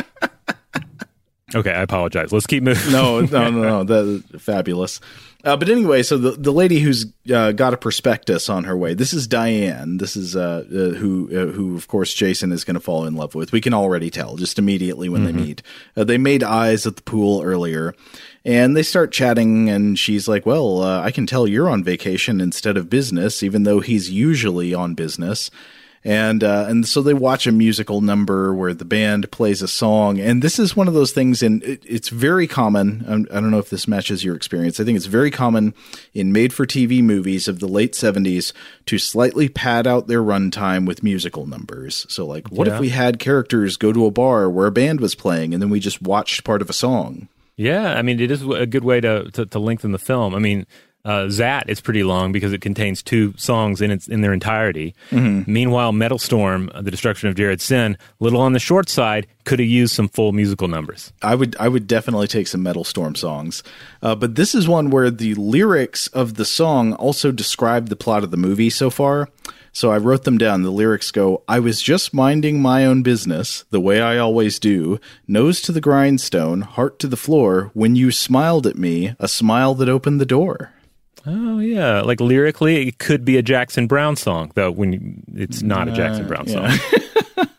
Okay, I apologize. Let's keep moving. No, no, no, no. That's fabulous. Uh, but anyway, so the, the lady who's uh, got a prospectus on her way, this is Diane. This is uh, uh, who, uh, who of course, Jason is going to fall in love with. We can already tell just immediately when mm-hmm. they meet. Uh, they made eyes at the pool earlier, and they start chatting, and she's like, well, uh, I can tell you're on vacation instead of business, even though he's usually on business. And uh, and so they watch a musical number where the band plays a song. And this is one of those things, and it, it's very common. I'm, I don't know if this matches your experience. I think it's very common in made-for-T V movies of the late seventies to slightly pad out their runtime with musical numbers. So like, what yeah. if we had characters go to a bar where a band was playing and then we just watched part of a song? Yeah, I mean, it is a good way to, to, to lengthen the film. I mean, Uh, Zat is pretty long because it contains two songs in its in their entirety. Mm-hmm. Meanwhile, Metal Storm, uh, The Destruction of Jared Sin, little on the short side, could have used some full musical numbers. I would I would definitely take some Metal Storm songs. Uh, but this is one where the lyrics of the song also describe the plot of the movie so far. So I wrote them down. The lyrics go, I was just minding my own business, the way I always do, nose to the grindstone, heart to the floor, when you smiled at me, a smile that opened the door. Oh, yeah. Like lyrically, it could be a Jackson Browne song, though when you, it's not a Jackson Browne uh, yeah. song.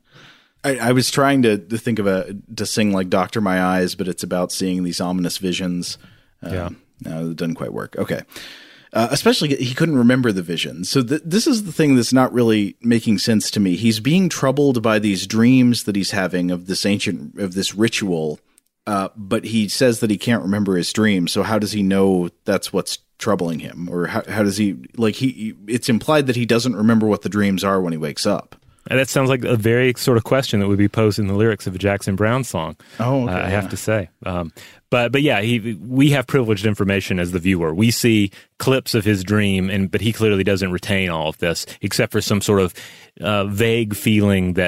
I, I was trying to, to think of a to sing like Doctor My Eyes, but it's about seeing these ominous visions. Uh, yeah. No, it doesn't quite work. Okay. Uh, especially, he couldn't remember the visions. So th- this is the thing that's not really making sense to me. He's being troubled by these dreams that he's having of this ancient, of this ritual, uh, but he says that he can't remember his dreams. So how does he know that's what's troubling him? Or how, how does he, like, he, it's implied that he doesn't remember what the dreams are when he wakes up. And that sounds like a very sort of question that would be posed in the lyrics of a Jackson Browne song. Oh, okay, uh, I yeah. have to say. Um, but but yeah, he we have privileged information as the viewer. We see clips of his dream, and but he clearly doesn't retain all of this, except for some sort of uh, vague feeling that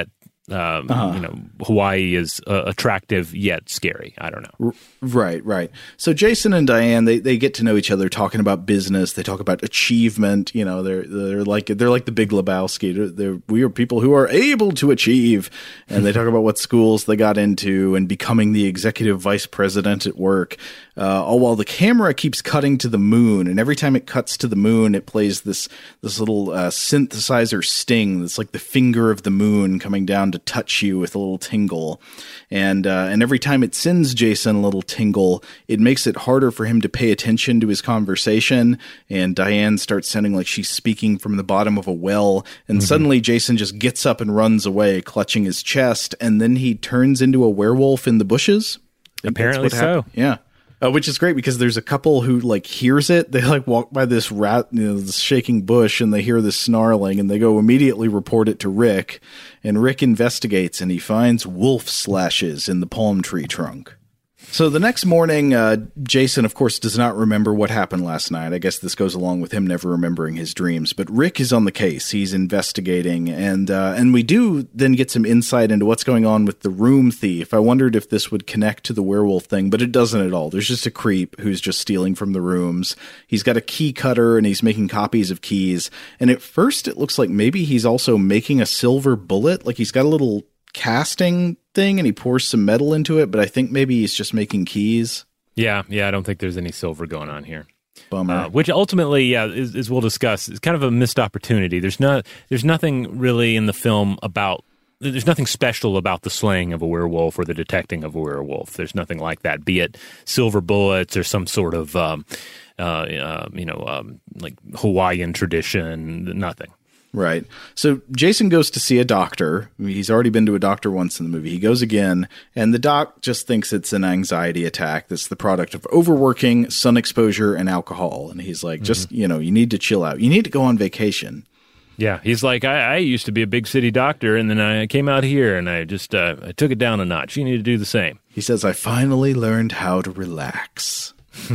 um, Uh-huh. you know, Hawaii is uh, attractive yet scary. I don't know. R- right, right. So Jason and Diane, they, they get to know each other, talking about business. They talk about achievement. You know, they're they're like they're like the Big Lebowski. They're, they're we are people who are able to achieve, and they talk about what schools they got into and becoming the executive vice president at work. Uh, all while the camera keeps cutting to the moon, and every time it cuts to the moon, it plays this this little uh, synthesizer sting that's like the finger of the moon coming down to touch you with a little tingle. And uh, and every time it sends Jason a little tingle, it makes it harder for him to pay attention to his conversation. And Diane starts sounding like she's speaking from the bottom of a well. And mm-hmm. suddenly Jason just gets up and runs away, clutching his chest. And then he turns into a werewolf in the bushes. Apparently so. Yeah. Uh, which is great because there's a couple who like hears it. They like walk by this rat, you know, this shaking bush, and they hear this snarling, and they go immediately report it to Rick. And Rick investigates, and he finds wolf slashes in the palm tree trunk. So the next morning, uh, Jason, of course, does not remember what happened last night. I guess this goes along with him never remembering his dreams. But Rick is on the case. He's investigating. And uh, and we do then get some insight into what's going on with the room thief. I wondered if this would connect to the werewolf thing, but it doesn't at all. There's just a creep who's just stealing from the rooms. He's got a key cutter, and he's making copies of keys. And at first, it looks like maybe he's also making a silver bullet. Like he's got a little casting thing and he pours some metal into it, but I think maybe he's just making keys. Yeah, yeah, I don't think there's any silver going on here. Bummer. Uh, which ultimately, yeah, as, as we'll discuss, is kind of a missed opportunity. There's not, there's nothing really in the film about, there's nothing special about the slaying of a werewolf or the detecting of a werewolf. There's nothing like that, be it silver bullets or some sort of, um, uh, uh, you know, um, like Hawaiian tradition, nothing. Right. So Jason goes to see a doctor. He's already been to a doctor once in the movie. He goes again, and the doc just thinks it's an anxiety attack that's the product of overworking, sun exposure, and alcohol. And he's like, mm-hmm. just, you know, you need to chill out. You need to go on vacation. Yeah, he's like, I, I used to be a big city doctor, and then I came out here, and I just uh, I took it down a notch. You need to do the same. He says, I finally learned how to relax.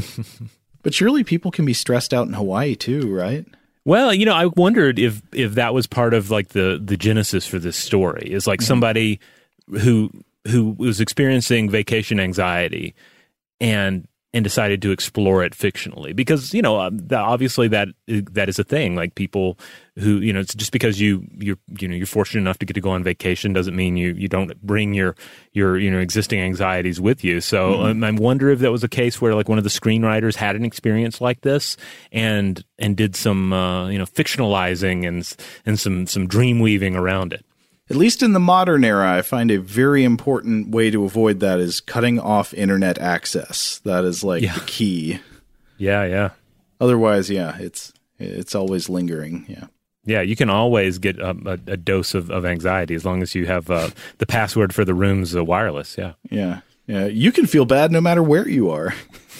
But surely people can be stressed out in Hawaii too, right? Well, you know, I wondered if if that was part of like the the genesis for this story is like mm-hmm. somebody who who was experiencing vacation anxiety and and decided to explore it fictionally because, you know, um, that obviously that that is a thing. Like people who, you know, it's just because you you're you know you're fortunate enough to get to go on vacation doesn't mean you you don't bring your your you know existing anxieties with you. So mm-hmm. um, I wonder if that was a case where like one of the screenwriters had an experience like this and and did some uh, you know fictionalizing and and some some dream weaving around it. At least in the modern era, I find a very important way to avoid that is cutting off internet access. That is like yeah. the key. Yeah, yeah. Otherwise, yeah, it's it's always lingering. Yeah. Yeah, you can always get a, a, a dose of, of anxiety as long as you have uh, the password for the room's uh, wireless. Yeah. Yeah. Yeah. You can feel bad no matter where you are.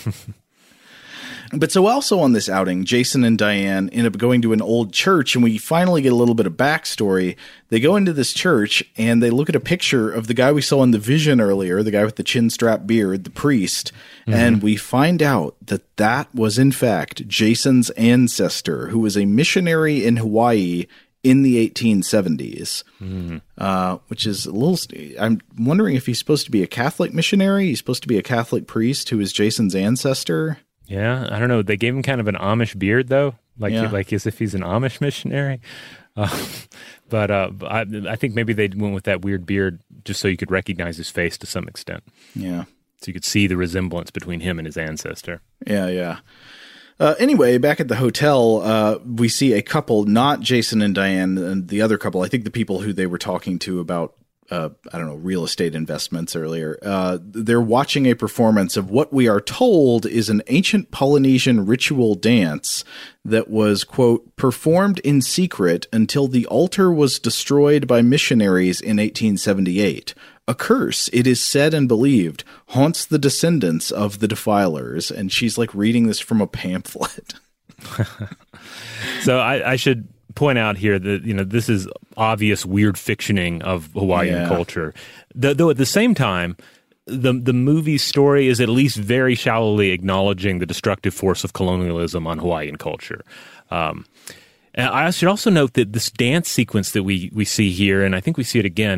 But so also on this outing, Jason and Diane end up going to an old church, and we finally get a little bit of backstory. They go into this church, and they look at a picture of the guy we saw in the vision earlier, the guy with the chin-strap beard, the priest, mm-hmm. and we find out that that was, in fact, Jason's ancestor, who was a missionary in Hawaii in the eighteen seventies, mm-hmm. uh, which is a little – I'm wondering if he's supposed to be a Catholic missionary. He's supposed to be a Catholic priest who is Jason's ancestor. Yeah, I don't know. They gave him kind of an Amish beard, though, like yeah. like as if he's an Amish missionary. Uh, but uh, I, I think maybe they went with that weird beard just so you could recognize his face to some extent. Yeah. So you could see the resemblance between him and his ancestor. Yeah, yeah. Uh, anyway, back at the hotel, uh, we see a couple, not Jason and Diane, and the other couple, I think the people who they were talking to about Uh, I don't know, real estate investments earlier. Uh, they're watching a performance of what we are told is an ancient Polynesian ritual dance that was, quote, performed in secret until the altar was destroyed by missionaries in eighteen seventy-eight. A curse, it is said and believed, haunts the descendants of the defilers. And she's like reading this from a pamphlet. So I, I should point out here that, you know, this is obvious weird fictioning of Hawaiian yeah. culture. The, though at the same time, the the movie's story is at least very shallowly acknowledging the destructive force of colonialism on Hawaiian culture. Um, and I should also note that this dance sequence that we, we see here, and I think we see it again,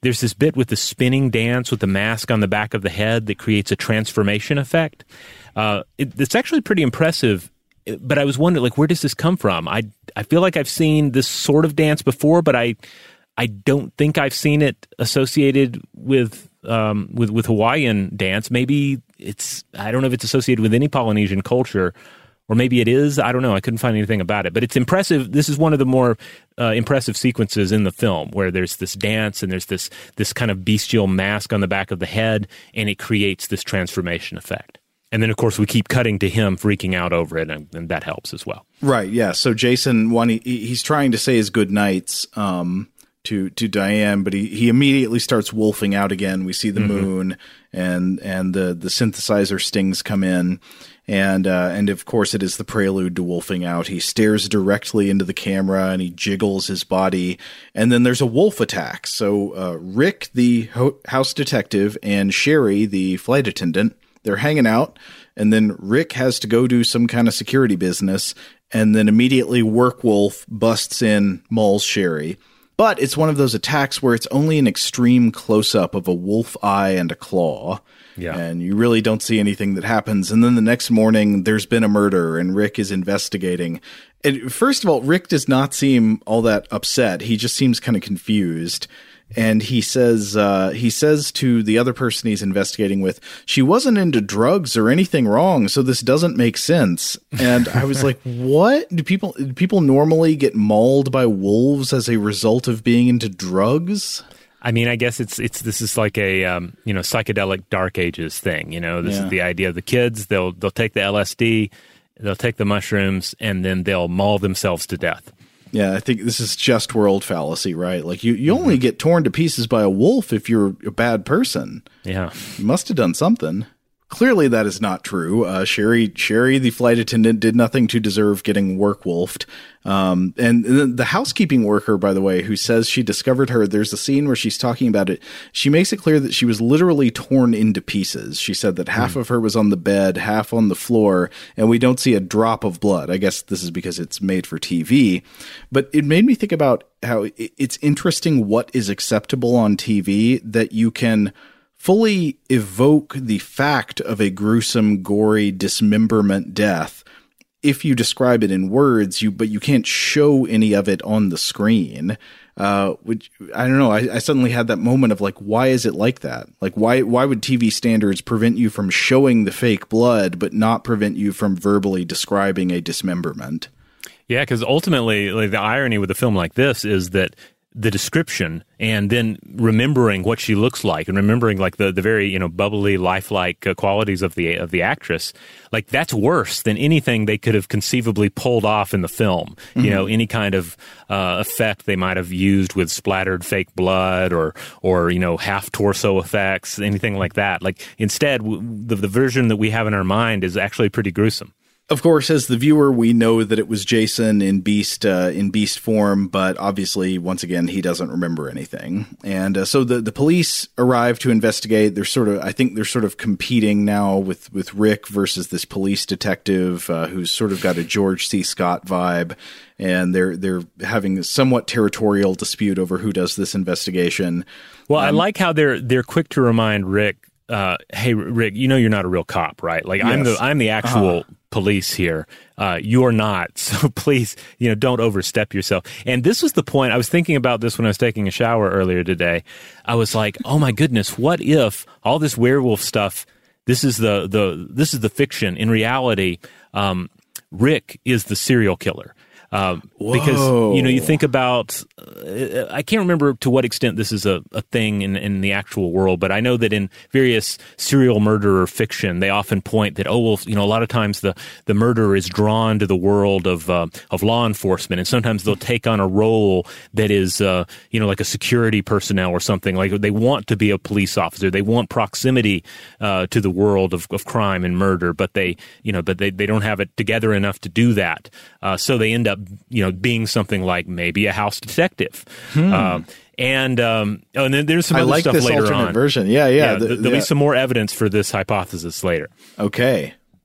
there's this bit with the spinning dance with the mask on the back of the head that creates a transformation effect. Uh, it, it's actually pretty impressive. But I was wondering, like, where does this come from? I I feel like I've seen this sort of dance before, but I I don't think I've seen it associated with um, with with Hawaiian dance. Maybe it's I don't know if it's associated with any Polynesian culture, or maybe it is. I don't know. I couldn't find anything about it. But it's impressive. This is one of the more uh, impressive sequences in the film, where there's this dance and there's this this kind of bestial mask on the back of the head, and it creates this transformation effect. And then, of course, we keep cutting to him freaking out over it, and, and that helps as well. Right, yeah. So Jason, one, he, he's trying to say his good nights um, to to Diane, but he, he immediately starts wolfing out again. We see the mm-hmm. moon, and and the, the synthesizer stings come in. And, uh, and of course, it is the prelude to wolfing out. He stares directly into the camera, and he jiggles his body. And then there's a wolf attack. So uh, Rick, the ho- house detective, and Sherry, the flight attendant, they're hanging out, and then Rick has to go do some kind of security business, and then immediately Workwolf busts in, mauls Sherry. But it's one of those attacks where it's only an extreme close-up of a wolf eye and a claw, yeah. and you really don't see anything that happens. And then the next morning, there's been a murder, and Rick is investigating. And first of all, Rick does not seem all that upset. He just seems kind of confused. And he says uh, he says to the other person he's investigating with, she wasn't into drugs or anything wrong, so this doesn't make sense. And I was like, what? Do people do people normally get mauled by wolves as a result of being into drugs? I mean, I guess it's it's this is like a um, you know psychedelic Dark Ages thing. You know, this Yeah. is the idea of the kids. They'll they'll take the L S D, they'll take the mushrooms, and then they'll maul themselves to death. Yeah, I think this is just world fallacy, right? Like you, you only get torn to pieces by a wolf if you're a bad person. Yeah. You must have done something. Clearly that is not true. Uh, Sherry, Sherry, the flight attendant, did nothing to deserve getting work-wolfed. Um, and the housekeeping worker, by the way, who says she discovered her, there's a scene where she's talking about it. She makes it clear that she was literally torn into pieces. She said that half mm. of her was on the bed, half on the floor, and we don't see a drop of blood. I guess this is because it's made for T V. But it made me think about how it's interesting what is acceptable on T V, that you can fully evoke the fact of a gruesome, gory dismemberment death if you describe it in words, you but you can't show any of it on the screen. Uh, which I don't know. I, I suddenly had that moment of like, why is it like that? Like, why why would T V standards prevent you from showing the fake blood, but not prevent you from verbally describing a dismemberment? Yeah, because ultimately, like, the irony with a film like this is that the description and then remembering what she looks like and remembering like the, the very, you know, bubbly, lifelike uh, qualities of the of the actress, like that's worse than anything they could have conceivably pulled off in the film. Mm-hmm. You know, any kind of uh, effect they might have used with splattered fake blood or, or you know, half torso effects, anything like that. Like instead, w- the, the version that we have in our mind is actually pretty gruesome. Of course, as the viewer, we know that it was Jason in beast uh, in beast form, but obviously, once again, he doesn't remember anything. And uh, so the, the police arrive to investigate. They're sort of, I think, they're sort of competing now with with Rick versus this police detective uh, who's sort of got a George C. Scott vibe, and they're they're having a somewhat territorial dispute over who does this investigation. Well, um, I like how they're they're quick to remind Rick, uh, "Hey, Rick, you know you're not a real cop, right? Like yes. I'm the I'm the actual." Uh-huh. police here. Uh, you're not. So please, you know, don't overstep yourself. And this was the point. I was thinking about this when I was taking a shower earlier today. I was like, oh my goodness, what if all this werewolf stuff, this is the, the, this is the fiction. In reality, um, Rick is the serial killer. Um, because, you know, you think about, uh, I can't remember to what extent this is a, a thing in, in the actual world, but I know that in various serial murderer fiction, they often point that, oh, well, you know, a lot of times the, the murderer is drawn to the world of, uh, of law enforcement, and sometimes they'll take on a role that is, uh, you know, like a security personnel or something. Like they want to be a police officer. They want proximity, uh, to the world of, of crime and murder, but they, you know, but they, they don't have it together enough to do that. Uh, so they end up, you know, being something like maybe a house detective. Hmm. Uh, and um, oh, and then there's some I other like stuff this later alternate on. Version. Yeah, yeah. yeah the, there'll yeah. be some more evidence for this hypothesis later. Okay.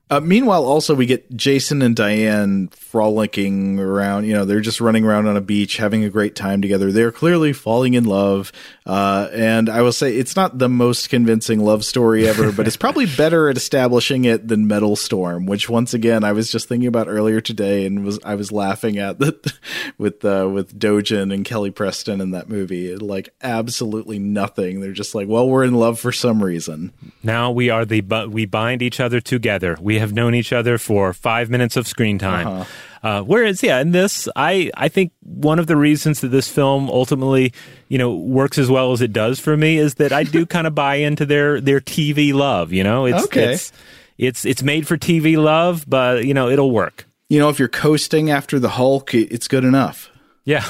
Uh, meanwhile, also, we get Jason and Diane frolicking around. You know, they're just running around on a beach, having a great time together. They're clearly falling in love. Uh, and I will say it's not the most convincing love story ever, but it's probably better at establishing it than Metal Storm, which, once again, I was just thinking about earlier today and was I was laughing at that with uh, with Dojin and Kelly Preston in that movie. Like, absolutely nothing. They're just like, well, we're in love for some reason. Now we are the bu- we bind each other together. We have known each other for five minutes of screen time. Uh-huh. Uh, whereas, yeah, in this, I, I think one of the reasons that this film ultimately, you know, works as well as it does for me is that I do kind of buy into their, their T V love. You know, it's okay. it's it's it's made for T V love, but you know, it'll work. You know, if you're coasting after the Hulk, it's good enough. Yeah.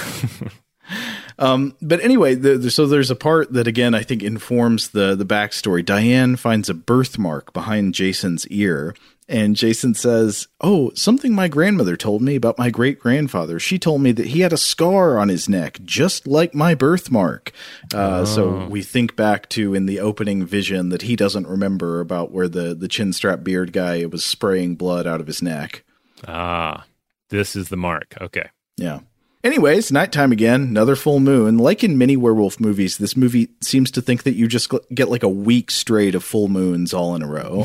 Um, but anyway, the, the, so there's a part that, again, I think informs the, the backstory. Diane finds a birthmark behind Jason's ear, and Jason says, oh, something my grandmother told me about my great-grandfather. She told me that he had a scar on his neck, just like my birthmark. Uh, oh. So we think back to, in the opening vision, that he doesn't remember about where the, the chin-strap beard guy was spraying blood out of his neck. Ah, this is the mark. Okay. Yeah. Anyways, nighttime again, another full moon. Like in many werewolf movies, this movie seems to think that you just get like a week straight of full moons all in a row.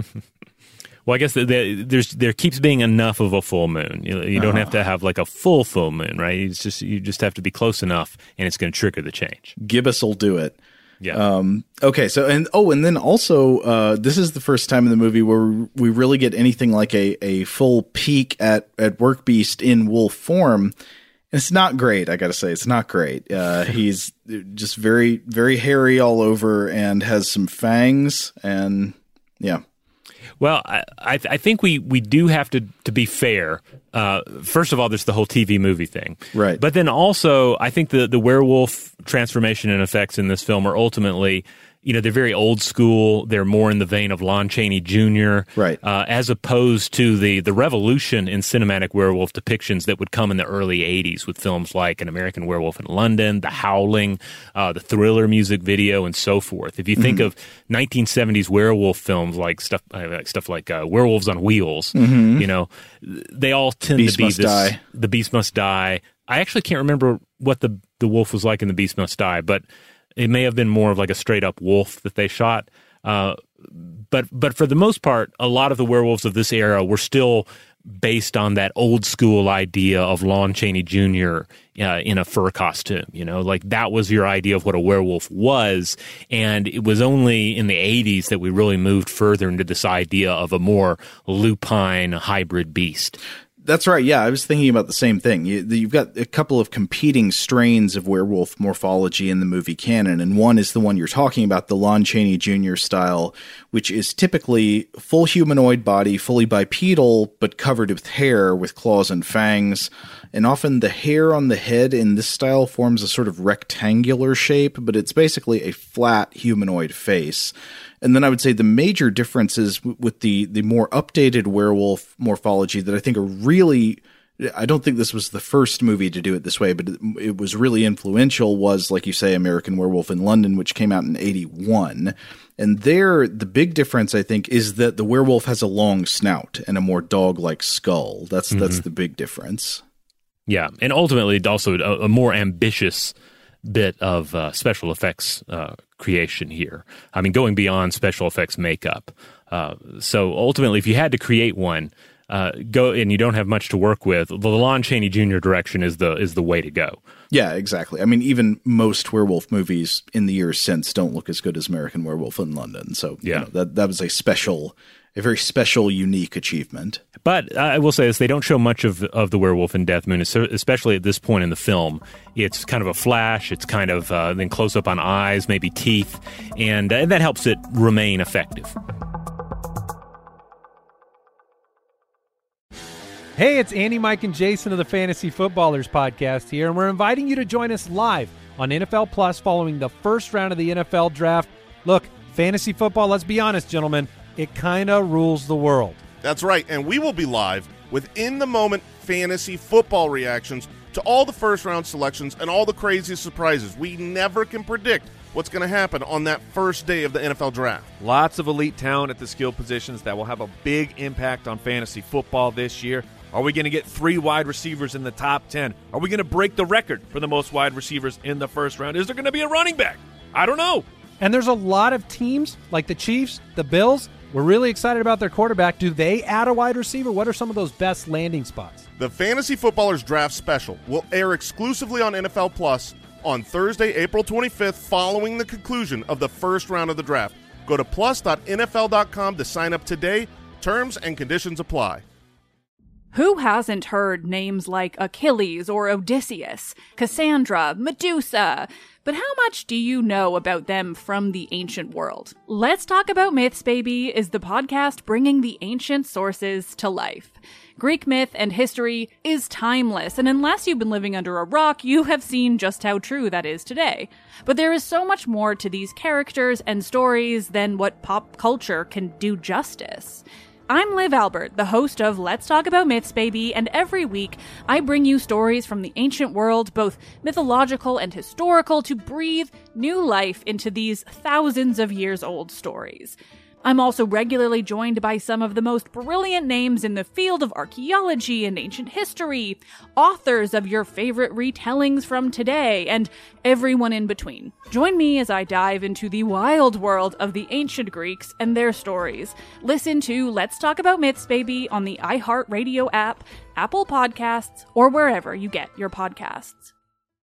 Well, I guess the, the, there's there keeps being enough of a full moon. You, you don't uh-huh. have to have like a full full moon, right? It's just you just have to be close enough, and it's going to trigger the change. Gibbous will do it. Yeah. Um, okay. So, and oh, and then also, uh, this is the first time in the movie where we really get anything like a, a full peek at, at Workbeast in wolf form. It's not great, I gotta say. It's not great. Uh, he's just very, very hairy all over and has some fangs, and yeah. Well, I, I think we, we do have to, to be fair. Uh, first of all, there's the whole T V movie thing. Right. But then also, I think the, the werewolf transformation and effects in this film are ultimately, you know, they're very old school. They're more in the vein of Lon Chaney Junior Right. Uh, as opposed to the, the revolution in cinematic werewolf depictions that would come in the early eighties with films like An American Werewolf in London, The Howling, uh, the Thriller music video, and so forth. If you think mm-hmm. of nineteen seventies werewolf films like stuff uh, like stuff like uh, Werewolves on Wheels, mm-hmm. you know, they all tend Beast to be Must this. Die. The Beast Must Die. I actually can't remember what the the wolf was like in The Beast Must Die, but it may have been more of like a straight up wolf that they shot. Uh, but but for the most part, a lot of the werewolves of this era were still based on that old school idea of Lon Chaney Junior Uh, in a fur costume. You know, like that was your idea of what a werewolf was. And it was only in the eighties that we really moved further into this idea of a more lupine hybrid beast. That's right. Yeah, I was thinking about the same thing. You, you've got a couple of competing strains of werewolf morphology in the movie canon, and one is the one you're talking about, the Lon Chaney Junior style, which is typically full humanoid body, fully bipedal, but covered with hair, with claws and fangs. And often the hair on the head in this style forms a sort of rectangular shape, but it's basically a flat humanoid face. And then I would say the major differences w- with the, the more updated werewolf morphology that I think are really, I don't think this was the first movie to do it this way, but it, it was really influential, was, like you say, American Werewolf in London, which came out in eighty-one. And there, the big difference, I think, is that the werewolf has a long snout and a more dog-like skull. That's, mm-hmm. that's the big difference. Yeah, and ultimately also a, a more ambitious bit of uh, special effects uh, creation here. I mean, going beyond special effects makeup. Uh, so ultimately, if you had to create one, uh, go and you don't have much to work with, the Lon Chaney Junior direction is the is the way to go. Yeah, exactly. I mean, even most werewolf movies in the years since don't look as good as American Werewolf in London. So yeah, you know, that that was a special. A very special, unique achievement. But I will say this, they don't show much of of the werewolf in Death Moon, especially at this point in the film. It's kind of a flash, it's kind of uh, then close up on eyes, maybe teeth, and, uh, and that helps it remain effective. Hey, it's Andy, Mike, and Jason of the Fantasy Footballers podcast here, and we're inviting you to join us live on N F L Plus following the first round of the N F L Draft. Look, fantasy football, let's be honest, gentlemen, it kind of rules the world. That's right, and we will be live with in-the-moment fantasy football reactions to all the first-round selections and all the craziest surprises. We never can predict what's going to happen on that first day of the N F L draft. Lots of elite talent at the skill positions that will have a big impact on fantasy football this year. Are we going to get three wide receivers in the top ten? Are we going to break the record for the most wide receivers in the first round? Is there going to be a running back? I don't know. And there's a lot of teams like the Chiefs, the Bills. We're really excited about their quarterback. Do they add a wide receiver? What are some of those best landing spots? The Fantasy Footballers Draft Special will air exclusively on N F L Plus on Thursday, April twenty-fifth, following the conclusion of the first round of the draft. Go to plus dot N F L dot com to sign up today. Terms and conditions apply. Who hasn't heard names like Achilles or Odysseus, Cassandra, Medusa? But how much do you know about them from the ancient world? Let's Talk About Myths, Baby is the podcast bringing the ancient sources to life. Greek myth and history is timeless, and unless you've been living under a rock, you have seen just how true that is today. But there is so much more to these characters and stories than what pop culture can do justice. I'm Liv Albert, the host of Let's Talk About Myths, Baby, and every week I bring you stories from the ancient world, both mythological and historical, to breathe new life into these thousands of years old stories. I'm also regularly joined by some of the most brilliant names in the field of archaeology and ancient history, authors of your favorite retellings from today, and everyone in between. Join me as I dive into the wild world of the ancient Greeks and their stories. Listen to Let's Talk About Myths, Baby on the iHeartRadio app, Apple Podcasts, or wherever you get your podcasts.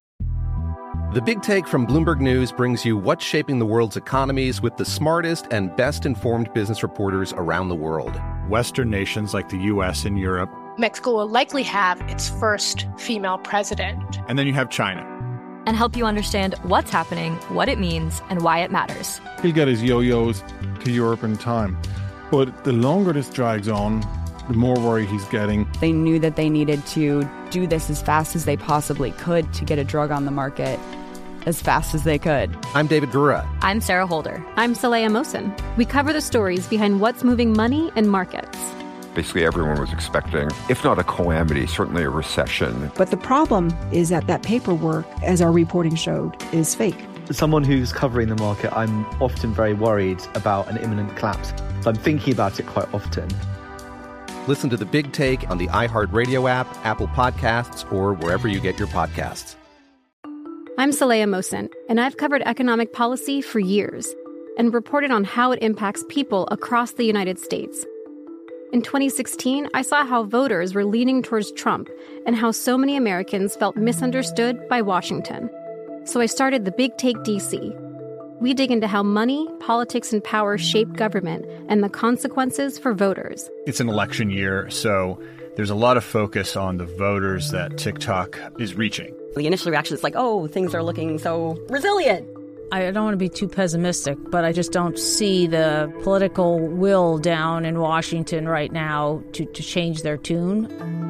The Big Take from Bloomberg News brings you what's shaping the world's economies with the smartest and best-informed business reporters around the world. Western nations like the U S and Europe. Mexico will likely have its first female president. And then you have China. And help you understand what's happening, what it means, and why it matters. He'll get his yo-yos to Europe in time. But the longer this drags on, the more worried he's getting. They knew that they needed to do this as fast as they possibly could to get a drug on the market as fast as they could. I'm David Gura. I'm Sarah Holder. I'm Saleha Mohsin. We cover the stories behind what's moving money and markets. Basically, everyone was expecting, if not a calamity, certainly a recession. But the problem is that that paperwork, as our reporting showed, is fake. As someone who's covering the market, I'm often very worried about an imminent collapse. So I'm thinking about it quite often. Listen to The Big Take on the iHeartRadio app, Apple Podcasts, or wherever you get your podcasts. I'm Saleha Mohsin, and I've covered economic policy for years and reported on how it impacts people across the United States. In twenty sixteen, I saw how voters were leaning towards Trump and how so many Americans felt misunderstood by Washington. So I started The Big Take D C. We dig into how money, politics, and power shape government and the consequences for voters. It's an election year, so there's a lot of focus on the voters that TikTok is reaching. The initial reaction is like, oh, things are looking so resilient. I don't want to be too pessimistic, but I just don't see the political will down in Washington right now to, to change their tune.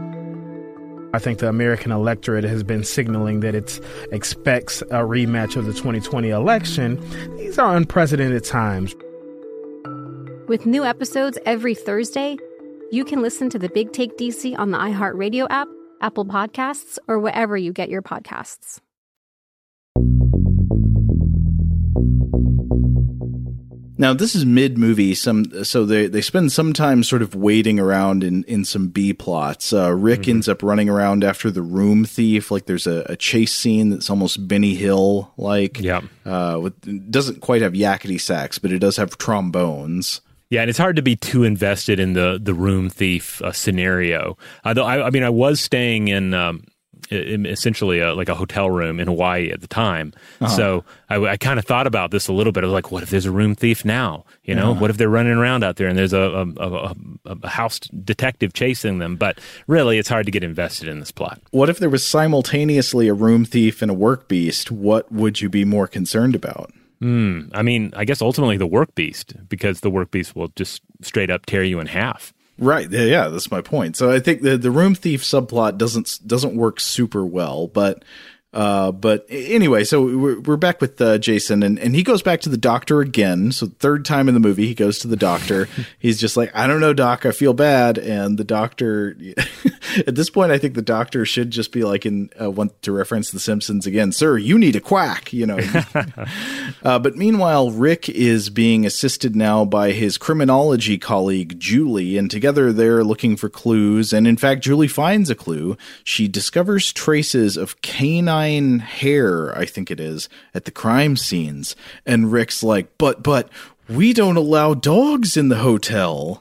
I think the American electorate has been signaling that it expects a rematch of the twenty twenty election. These are unprecedented times. With new episodes every Thursday, you can listen to The Big Take D C on the iHeartRadio app, Apple Podcasts, or wherever you get your podcasts. Now, this is mid-movie, some so they, they spend some time sort of waiting around in, in some B-plots. Uh, Rick mm-hmm. ends up running around after the room thief. Like, there's a, a chase scene that's almost Benny Hill-like. Yeah. Uh, with, it doesn't quite have yakety sax, but it does have trombones. Yeah, and it's hard to be too invested in the the room thief uh, scenario. Uh, though I, I mean, I was staying in, um, in essentially a, like a hotel room in Hawaii at the time, uh-huh. so I, I kind of thought about this a little bit. I was like, what if there's a room thief now? You know, yeah. What if they're running around out there and there's a, a, a, a house detective chasing them? But really, it's hard to get invested in this plot. What if there was simultaneously a room thief and a work beast? What would you be more concerned about? Hmm. I mean, I guess ultimately the work beast, because the work beast will just straight up tear you in half. Right. Yeah, that's my point. So I think the the room thief subplot doesn't doesn't work super well, but uh, but anyway, so we're we're back with uh, Jason, and, and he goes back to the doctor again. So third time in the movie, he goes to the doctor. He's just like, I don't know, doc, I feel bad, and the doctor At this point, I think the doctor should just be like in, uh, want to reference The Simpsons again, sir, you need a quack, you know. uh, but meanwhile, Rick is being assisted now by his criminology colleague, Julie, and together they're looking for clues. And in fact, Julie finds a clue. She discovers traces of canine hair, I think it is, at the crime scenes. And Rick's like, but, but, we don't allow dogs in the hotel.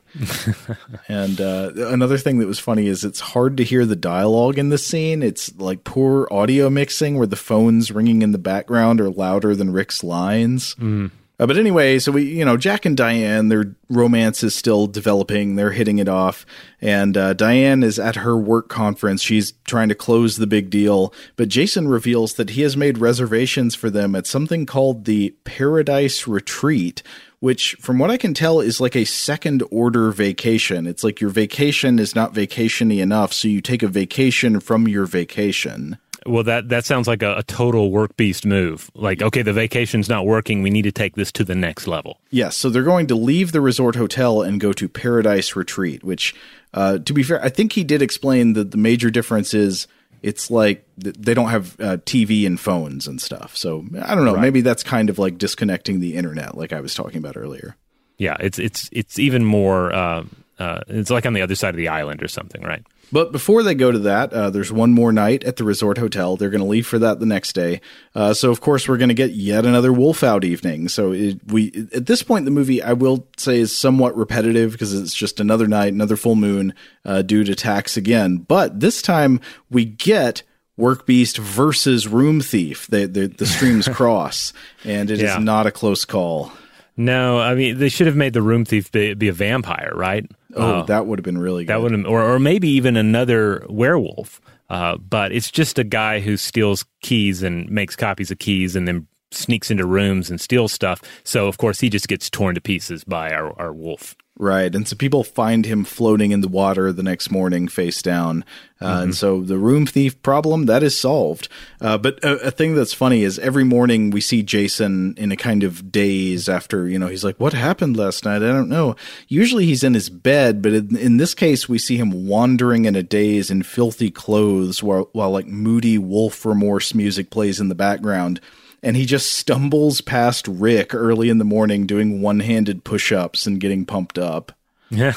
And uh, another thing that was funny is it's hard to hear the dialogue in the scene. It's like poor audio mixing where the phones ringing in the background are louder than Rick's lines. Mm. Uh, but anyway, so we, you know, Jack and Diane, their romance is still developing. They're hitting it off. And uh, Diane is at her work conference. She's trying to close the big deal. But Jason reveals that he has made reservations for them at something called the Paradise Retreat, which, from what I can tell, is like a second-order vacation. It's like your vacation is not vacation-y enough, so you take a vacation from your vacation. Well, that, that sounds like a, a total work beast move. Like, okay, the vacation's not working. We need to take this to the next level. Yes, so they're going to leave the resort hotel and go to Paradise Retreat, which, uh, to be fair, I think he did explain that the major difference is it's like they don't have uh, T V and phones and stuff. So I don't know. Right. Maybe that's kind of like disconnecting the internet, like I was talking about earlier. Yeah, it's it's it's even more. Uh, uh, it's like on the other side of the island or something, right? But before they go to that, uh, there's one more night at the resort hotel. They're going to leave for that the next day. Uh, so, of course, we're going to get yet another wolf out evening. So it, we at this point, the movie, I will say, is somewhat repetitive because it's just another night, another full moon, uh, due to tax again. But this time we get Work Beast versus Room Thief. They, they, the streams cross, and it yeah. is not a close call. No, I mean, they should have made the Room Thief be, be a vampire, right? Oh, uh, that would have been really good. That would have, or, or maybe even another werewolf. Uh, but it's just a guy who steals keys and makes copies of keys and then sneaks into rooms and steals stuff. So, of course, he just gets torn to pieces by our, our wolf. Right, and so people find him floating in the water the next morning face down. Uh, mm-hmm. And so the room thief problem, that is solved. Uh, but a, a thing that's funny is every morning we see Jason in a kind of daze after, you know, he's like, what happened last night? I don't know. Usually he's in his bed, but in, in this case we see him wandering in a daze in filthy clothes while, while like moody wolf remorse music plays in the background. And he just stumbles past Rick early in the morning doing one-handed push-ups and getting pumped up. Yeah.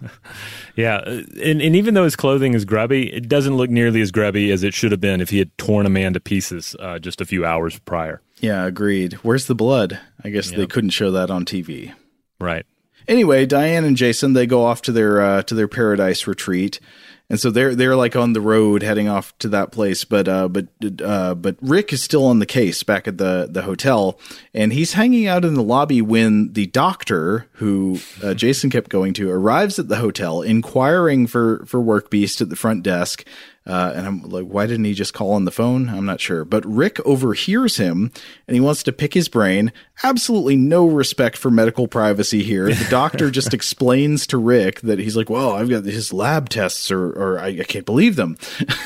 yeah. And, and even though his clothing is grubby, it doesn't look nearly as grubby as it should have been if he had torn a man to pieces uh, just a few hours prior. Yeah, agreed. Where's the blood? I guess yep. they couldn't show that on T V. Right. Anyway, Diane and Jason, they go off to their uh, to their paradise retreat. And so they're they're like on the road heading off to that place, but uh, but uh, but Rick is still on the case back at the, the hotel, and he's hanging out in the lobby when the doctor, who uh, Jason kept going to, arrives at the hotel, inquiring for for Work Beast at the front desk. Uh, and I'm like, why didn't he just call on the phone? I'm not sure. But Rick overhears him, and he wants to pick his brain. Absolutely no respect for medical privacy here. The doctor just explains to Rick that he's like, well, I've got his lab tests, or, or I, I can't believe them.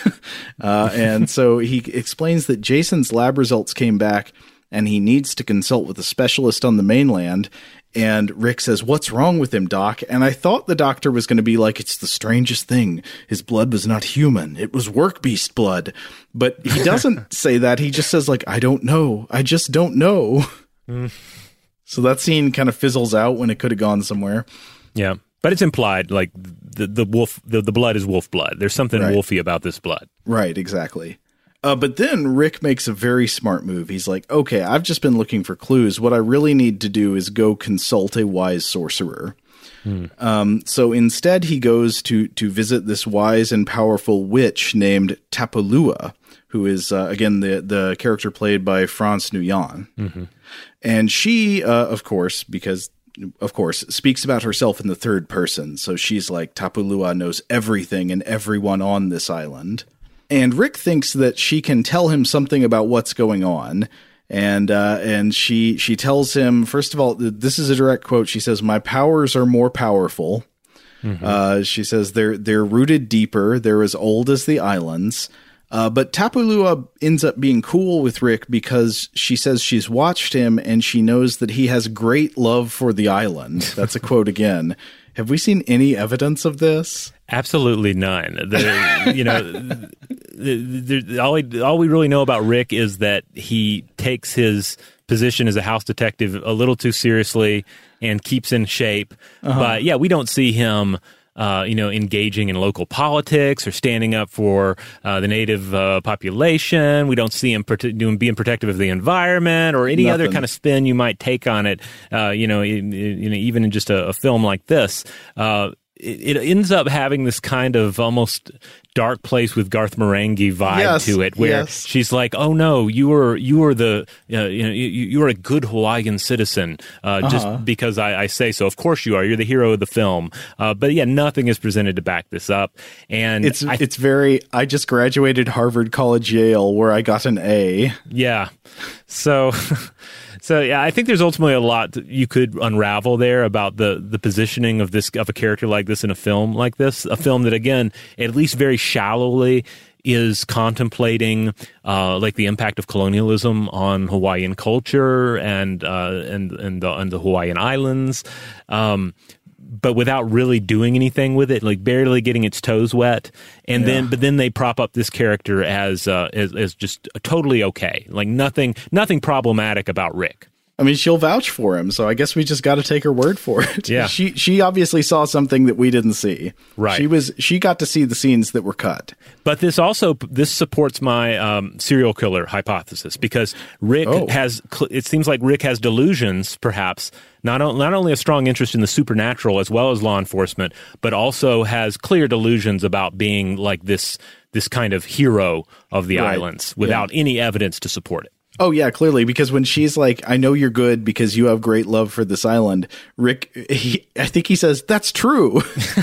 uh, and so he explains that Jason's lab results came back, and he needs to consult with a specialist on the mainland. And Rick says, what's wrong with him, Doc? And I thought the doctor was going to be like, it's the strangest thing. His blood was not human. It was Work Beast blood. But he doesn't say that. He just says, like, I don't know. I just don't know. Mm. So that scene kind of fizzles out when it could have gone somewhere. Yeah. But it's implied, like, the, the wolf, the, the blood is wolf blood. There's something right. wolfy about this blood. Right, exactly. Uh, but then Rick makes a very smart move. He's like, okay, I've just been looking for clues. What I really need to do is go consult a wise sorcerer. Hmm. Um, so instead he goes to, to visit this wise and powerful witch named Tapalua, who is, uh, again, the, the character played by France Nguyen. Mm-hmm. And she, uh, of course, because... of course, speaks about herself in the third person. So she's like, Tapalua knows everything and everyone on this island. And Rick thinks that she can tell him something about what's going on. And uh, and she she tells him, first of all, this is a direct quote. She says, my powers are more powerful. Mm-hmm. Uh, she says, they're, they're rooted deeper. They're as old as the islands. Uh, but Tapulua ends up being cool with Rick because she says she's watched him and she knows that he has great love for the island. That's a quote again. Have we seen any evidence of this? Absolutely none. The, you know, the, the, all, we, all we really know about Rick is that he takes his position as a house detective a little too seriously and keeps in shape. Uh-huh. But yeah, we don't see him Uh, you know, engaging in local politics or standing up for uh, the native uh, population. We don't see him prote- doing being protective of the environment or any Nothing. other kind of spin you might take on it. Uh, you know, in, in, you know, even in just a, a film like this, uh, it, it ends up having this kind of almost dark place with Garth Marenghi vibe yes, to it, where yes. she's like, "Oh no, you were you were the uh, you know you, you were a good Hawaiian citizen uh, uh-huh. just because I, I say so. Of course you are. You're the hero of the film." Uh, but yeah, nothing is presented to back this up, and It's I, it's very, I just graduated Harvard College Yale where I got an A. yeah. So. So yeah, I think there's ultimately a lot that you could unravel there about the, the positioning of this of a character like this in a film like this, a film that again, at least very shallowly, is contemplating uh, like the impact of colonialism on Hawaiian culture and uh, and and the, and the Hawaiian Islands. Um, but without really doing anything with it, like barely getting its toes wet. And Yeah. then, but then they prop up this character as, uh, as, as just totally okay. Like nothing, nothing problematic about Rick. I mean, she'll vouch for him, so I guess we just got to take her word for it. Yeah. She she obviously saw something that we didn't see. Right. She was she got to see the scenes that were cut. But this also this supports my um, serial killer hypothesis because Rick Oh. has. It seems like Rick has delusions, perhaps not o- not only a strong interest in the supernatural as well as law enforcement, but also has clear delusions about being like this this kind of hero of the Right. islands without Yeah. any evidence to support it. Oh, yeah, clearly, because when she's like, I know you're good because you have great love for this island, Rick, he, I think he says, that's true.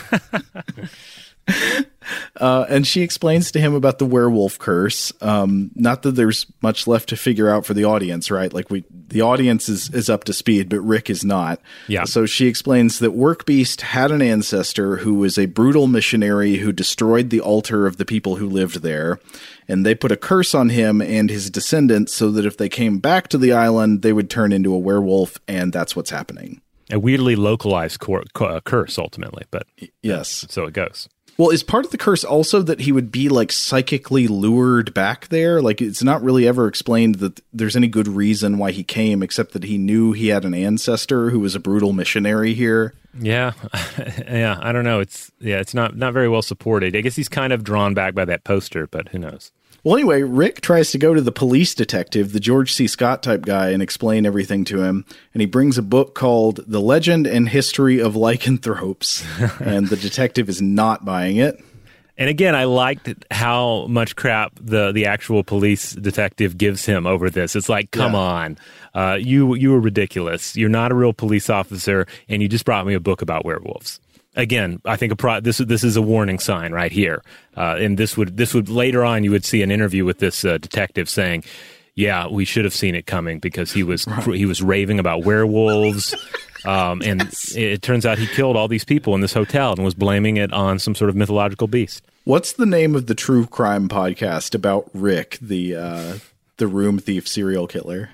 uh, and she explains to him about the werewolf curse. Um, not that there's much left to figure out for the audience, right? Like, we, the audience is, is up to speed, but Rick is not. Yeah. So she explains that Workbeast had an ancestor who was a brutal missionary who destroyed the altar of the people who lived there. And they put a curse on him and his descendants so that if they came back to the island, they would turn into a werewolf, and that's what's happening. A weirdly localized cor- co- curse, ultimately, but yes, so it goes. Well, is part of the curse also that he would be like psychically lured back there? Like it's not really ever explained that there's any good reason why he came, except that he knew he had an ancestor who was a brutal missionary here. Yeah, yeah, I don't know. It's yeah, it's not not very well supported. I guess he's kind of drawn back by that poster, but who knows? Well, anyway, Rick tries to go to the police detective, the George C. Scott type guy, and explain everything to him. And he brings a book called The Legend and History of Lycanthropes. And the detective is not buying it. And again, I liked how much crap the, the actual police detective gives him over this. It's like, come Yeah. on, uh, you you were ridiculous. You're not a real police officer, and you just brought me a book about werewolves. Again, I think a pro- this this is a warning sign right here, uh, and this would this would later on you would see an interview with this uh, detective saying, "Yeah, we should have seen it coming because he was right. he was raving about werewolves." Um, and yes. it, it turns out he killed all these people in this hotel and was blaming it on some sort of mythological beast. What's the name of the true crime podcast about Rick, the uh, the room thief serial killer?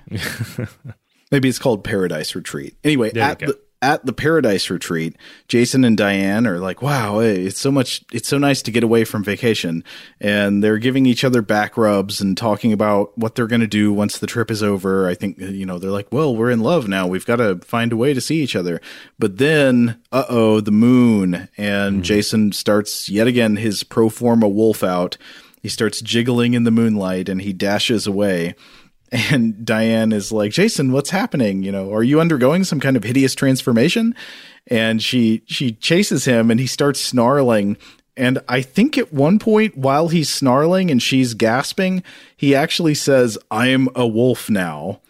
Maybe it's called Paradise Retreat. Anyway, there at the at the Paradise Retreat, Jason and Diane are like, wow, hey, it's so much, it's so nice to get away from vacation. And they're giving each other back rubs and talking about what they're going to do once the trip is over. I think, you know, they're like, well, we're in love now. We've got to find a way to see each other. But then, uh-oh, the moon. And mm-hmm. Jason starts yet again his pro forma wolf out. He starts jiggling in the moonlight and he dashes away. And Diane is like, Jason, what's happening? You know, are you undergoing some kind of hideous transformation? And she she chases him and he starts snarling. And I think at one point while he's snarling and she's gasping, he actually says, I'm a wolf now.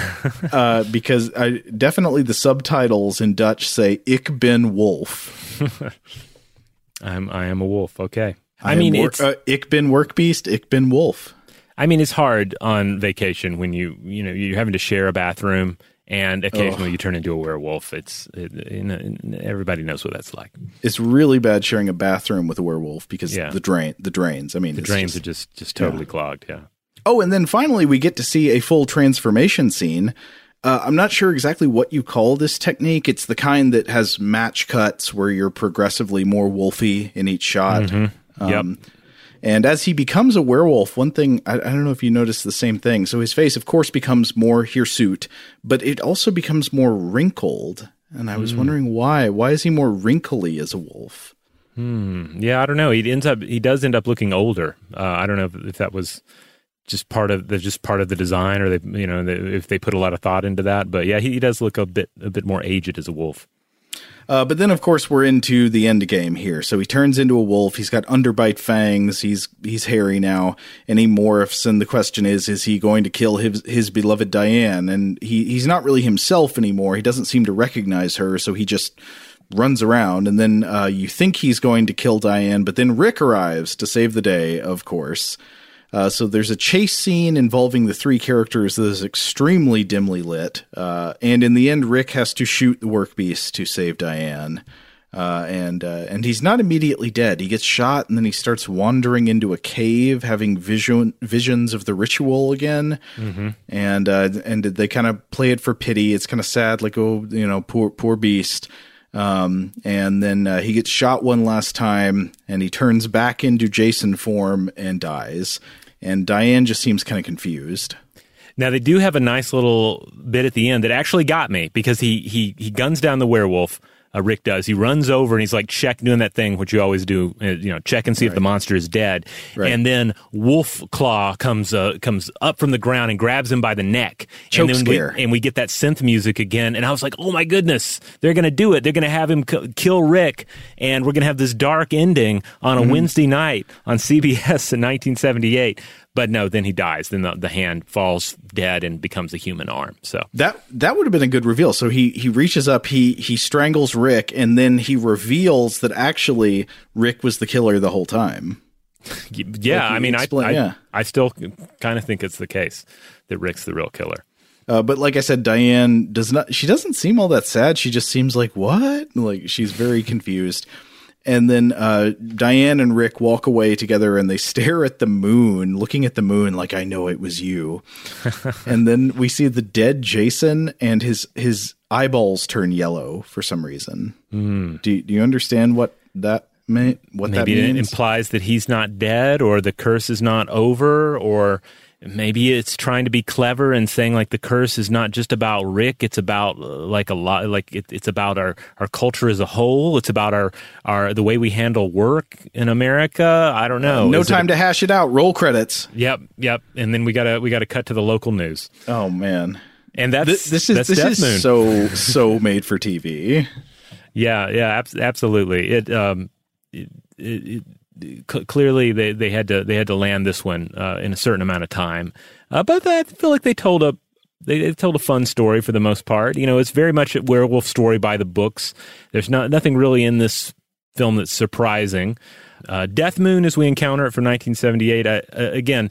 uh, because I definitely the subtitles in Dutch say, Ik ben wolf. I'm, I am a wolf. Okay. I, I mean, wor- it's uh, Ik ben workbeest, Ik ben wolf. I mean, it's hard on vacation when you, you know, you're having to share a bathroom and occasionally oh. you turn into a werewolf. It's it, you know, everybody knows what that's like. It's really bad sharing a bathroom with a werewolf because Yeah. the drain, the drains. I mean, The it's drains just- are just just totally yeah. clogged. Yeah. Oh, and then finally we get to see a full transformation scene. Uh, I'm not sure exactly what you call this technique. It's the kind that has match cuts where you're progressively more wolfy in each shot. Mm-hmm. Um, Yep. And as he becomes a werewolf, one thing, I, I don't know if you noticed the same thing. So his face, of course, becomes more hirsute, but it also becomes more wrinkled. And I was Mm. wondering why. Why is he more wrinkly as a wolf? Hmm. Yeah, I don't know. He ends up. He does end up looking older. Uh, I don't know if, if that was just part of the just part of the design, or they, you know, they, if they put a lot of thought into that. But yeah, he, he does look a bit a bit more aged as a wolf. Uh, but then, of course, we're into the end game here. So he turns into a wolf. He's got underbite fangs. He's he's hairy now, and he morphs. And the question is, is he going to kill his his beloved Diane? And he he's not really himself anymore. He doesn't seem to recognize her, so he just runs around. And then uh, you think he's going to kill Diane, but then Rick arrives to save the day, of course. Uh, so there's a chase scene involving the three characters that is extremely dimly lit. Uh, and in the end, Rick has to shoot the work beast to save Diane. Uh, and uh, and he's not immediately dead. He gets shot, and then he starts wandering into a cave, having vision visions of the ritual again. Mm-hmm. And uh, and they kind of play it for pity. It's kind of sad, like, oh, you know, poor poor beast. Um, and then uh, he gets shot one last time, and he turns back into Jason form and dies. And Diane just seems kind of confused. Now, they do have a nice little bit at the end that actually got me, because he he he guns down the werewolf. Uh, Rick does. He runs over and he's like, check, doing that thing, which you always do, uh, you know, check and see Right. if the monster is dead. Right. And then Wolf Claw comes uh, comes up from the ground and grabs him by the neck. Choke and then scare. We, and we get that synth music again. And I was like, oh my goodness, they're going to do it. They're going to have him k- kill Rick. And we're going to have this dark ending on a Mhm. Wednesday night on C B S in nineteen seventy-eight. But no, then he dies. Then the, the hand falls dead and becomes a human arm. So That that would have been a good reveal. So he he reaches up, he he strangles Rick, and then he reveals that actually Rick was the killer the whole time. yeah, Like he I mean, explain- I, I, yeah. I still kind of think it's the case that Rick's the real killer. Uh, but like I said, Diane does not. She doesn't seem all that sad. She just seems like, what? Like, she's very confused. And then uh, Diane and Rick walk away together, and they stare at the moon, looking at the moon like, I know it was you. And then we see the dead Jason, and his his eyeballs turn yellow for some reason. Mm. Do, do you understand what that meant? What Maybe that it means? implies that he's not dead, or the curse is not over, or maybe it's trying to be clever and saying like the curse is not just about Rick. It's about uh, like a lot, like it, it's about our, our culture as a whole. It's about our, our the way we handle work in America. I don't know. No Is it time a- to hash it out. Roll credits. Yep, yep. And then we gotta we gotta cut to the local news. Oh man, and that's this, this is that's this Death is Moon. so so made for T V. Yeah, yeah, ab- absolutely. It, um, it, it, it c- clearly they, they had to they had to land this one uh, in a certain amount of time, uh, but I feel like they told a they, they told a fun story for the most part. You know, it's very much a werewolf story by the books. There's not nothing really in this film that's surprising. Uh, Death Moon, as we encounter it from nineteen seventy-eight, uh, uh, again.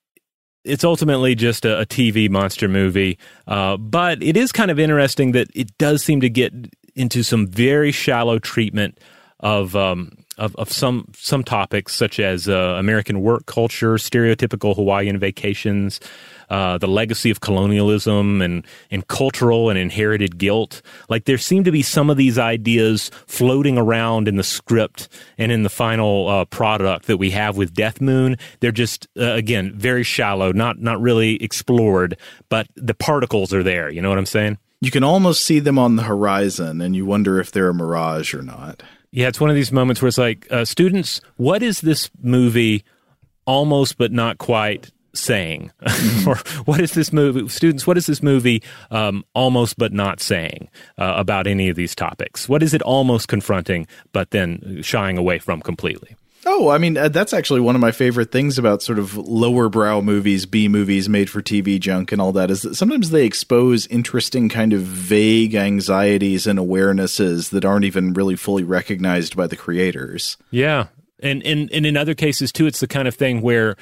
It's ultimately just a, a T V monster movie, uh, but it is kind of interesting that it does seem to get into some very shallow treatment of um, of, of some some topics, such as uh, American work culture, stereotypical Hawaiian vacations, uh, the legacy of colonialism, and and cultural and inherited guilt. Like, there seem to be some of these ideas floating around in the script and in the final uh, product that we have with Death Moon. They're just uh, again very shallow, not not really explored, but the particles are there. You know what I'm saying? You can almost see them on the horizon, and you wonder if they're a mirage or not. Yeah, it's one of these moments where it's like, uh, students, what is this movie almost but not quite saying? Or what is this movie, students, what is this movie um, almost but not saying uh, about any of these topics? What is it almost confronting but then shying away from completely? Oh, I mean, uh, that's actually one of my favorite things about sort of lower brow movies, B movies, made for T V junk and all that, is that sometimes they expose interesting kind of vague anxieties and awarenesses that aren't even really fully recognized by the creators. Yeah. And, and, and in other cases, too, it's the kind of thing where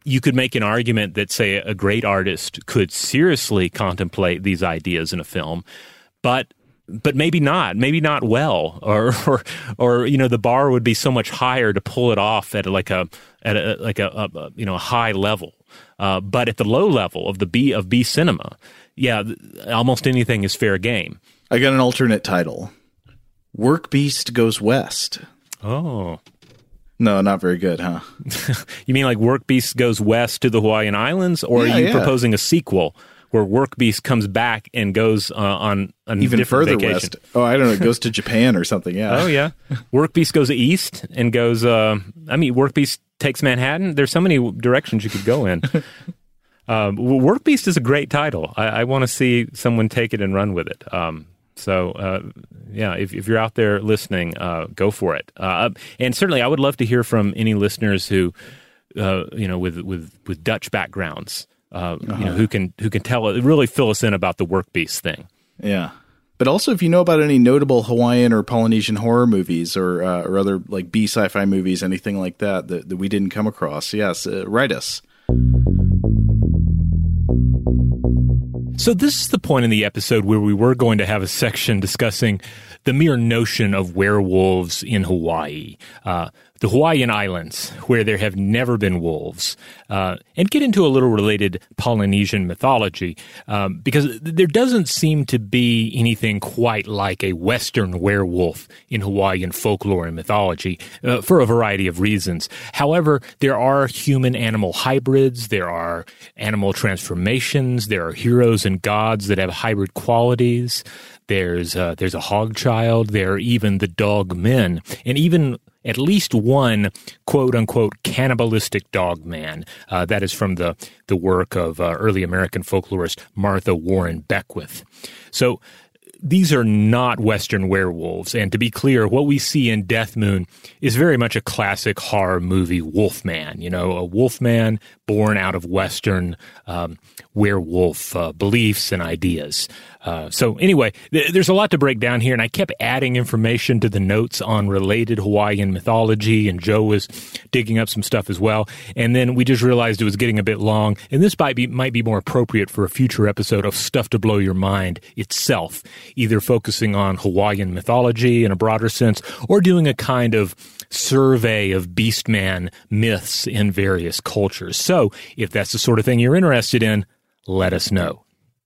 you could make an argument that, say, a great artist could seriously contemplate these ideas in a film, but but maybe not, maybe not well, or or or you know, the bar would be so much higher to pull it off at like a at a like a, a you know a high level. Uh, but at the low level of the B of B cinema, yeah, almost anything is fair game. I got an alternate title: Work Beast Goes West. Oh. No, not very good, huh? You mean like Work Beast goes west to the Hawaiian Islands, or yeah, are you yeah. proposing a sequel where Work Beast comes back and goes uh, on an even different further vacation? west? Oh, I don't know. It goes to Japan or something. Yeah. Oh yeah. Work Beast goes east and goes. Uh, I mean, Work Beast takes Manhattan. There's so many directions you could go in. um, Work Beast is a great title. I, I want to see someone take it and run with it. Um, So, uh, yeah, if, if you're out there listening, uh, go for it. Uh, and certainly, I would love to hear from any listeners who, uh, you know, with with with Dutch backgrounds, uh, uh-huh. you know, who can who can tell really fill us in about the Work Beast thing. Yeah, but also if you know about any notable Hawaiian or Polynesian horror movies or uh, or other like B sci-fi movies, anything like that that, that we didn't come across, yes, uh, write us. So this is the point in the episode where we were going to have a section discussing the mere notion of werewolves in Hawaii, uh, the Hawaiian Islands, where there have never been wolves, uh, and get into a little related Polynesian mythology, um, because there doesn't seem to be anything quite like a Western werewolf in Hawaiian folklore and mythology, uh, for a variety of reasons. However, there are human-animal hybrids, there are animal transformations, there are heroes and gods that have hybrid qualities, there's uh, there's a hog child, there are even the dog men, and even at least one quote-unquote cannibalistic dog man. Uh, that is from the, the work of uh, early American folklorist Martha Warren Beckwith. So these are not Western werewolves, and to be clear, what we see in Death Moon is very much a classic horror movie wolfman, you know, a wolfman born out of Western um, werewolf uh, beliefs and ideas. Uh, so anyway, th- there's a lot to break down here, and I kept adding information to the notes on related Hawaiian mythology, and Joe was digging up some stuff as well. And then we just realized it was getting a bit long, and this might be might be more appropriate for a future episode of Stuff to Blow Your Mind itself, either focusing on Hawaiian mythology in a broader sense, or doing a kind of survey of Beastman myths in various cultures. So if that's the sort of thing you're interested in, let us know.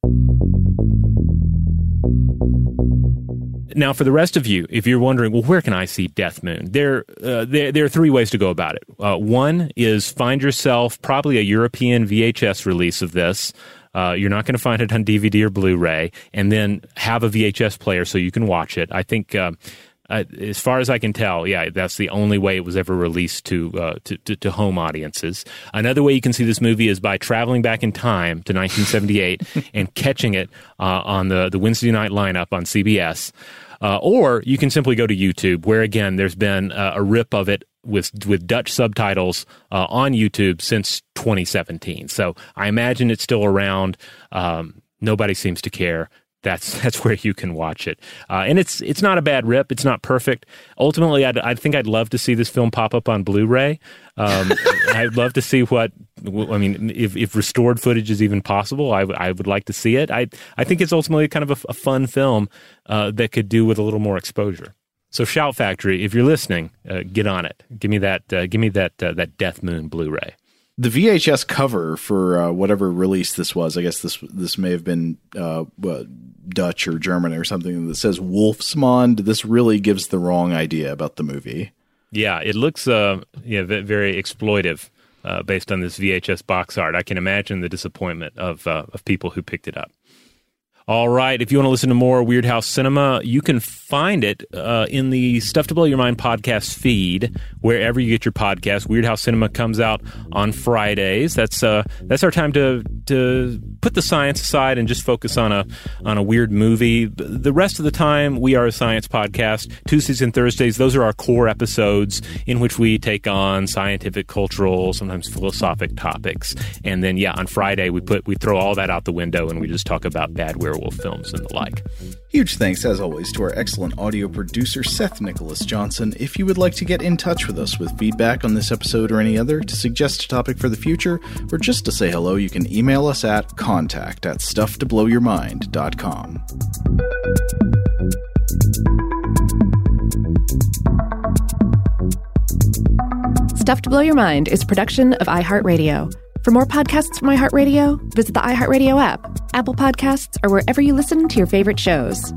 Now, for the rest of you, if you're wondering, well, where can I see Death Moon? There, uh, there, there are three ways to go about it. Uh, one is find yourself probably a European V H S release of this. Uh, you're not going to find it on D V D or Blu-ray, and then have a V H S player so you can watch it. I think, uh, uh, as far as I can tell, yeah, that's the only way it was ever released to, uh, to, to to home audiences. Another way you can see this movie is by traveling back in time to nineteen seventy-eight and catching it uh, on the, the Wednesday night lineup on C B S. Uh, or you can simply go to YouTube, where, again, there's been uh, a rip of it with with Dutch subtitles uh, on YouTube since twenty seventeen. So I imagine it's still around. Um, nobody seems to care. That's that's where you can watch it, uh, and it's it's not a bad rip. It's not perfect. Ultimately, I'd, I think I'd love to see this film pop up on Blu-ray. Um, I'd love to see what I mean. If, if restored footage is even possible, I, w- I would like to see it. I I think it's ultimately kind of a, a fun film uh, that could do with a little more exposure. So, Shout Factory, if you're listening, uh, get on it. Give me that. Uh, give me that. Uh, that Death Moon Blu-ray. The V H S cover for uh, whatever release this was, I guess this this may have been uh, uh, Dutch or German or something, that says Wolfsmond. This really gives the wrong idea about the movie. Yeah, it looks uh, yeah very exploitive uh, based on this V H S box art. I can imagine the disappointment of uh, of people who picked it up. All right, if you want to listen to more Weird House Cinema, you can find it uh, in the Stuff to Blow Your Mind podcast feed, wherever you get your podcast. Weird House Cinema comes out on Fridays. That's uh, that's our time to to put the science aside and just focus on a on a weird movie. The rest of the time, we are a science podcast. Tuesdays and Thursdays, those are our core episodes in which we take on scientific, cultural, sometimes philosophic topics. And then, yeah, on Friday, we put we throw all that out the window and we just talk about bad werewolves werewolf films and the like. Huge thanks, as always, to our excellent audio producer, Seth Nicholas Johnson. If you would like to get in touch with us with feedback on this episode or any other, to suggest a topic for the future, or just to say hello, you can email us at contact at stuff to blow your mind dot com. Stuff to Blow Your Mind is a production of iHeartRadio. For more podcasts from iHeartRadio, visit the iHeartRadio app, Apple Podcasts, or wherever you listen to your favorite shows.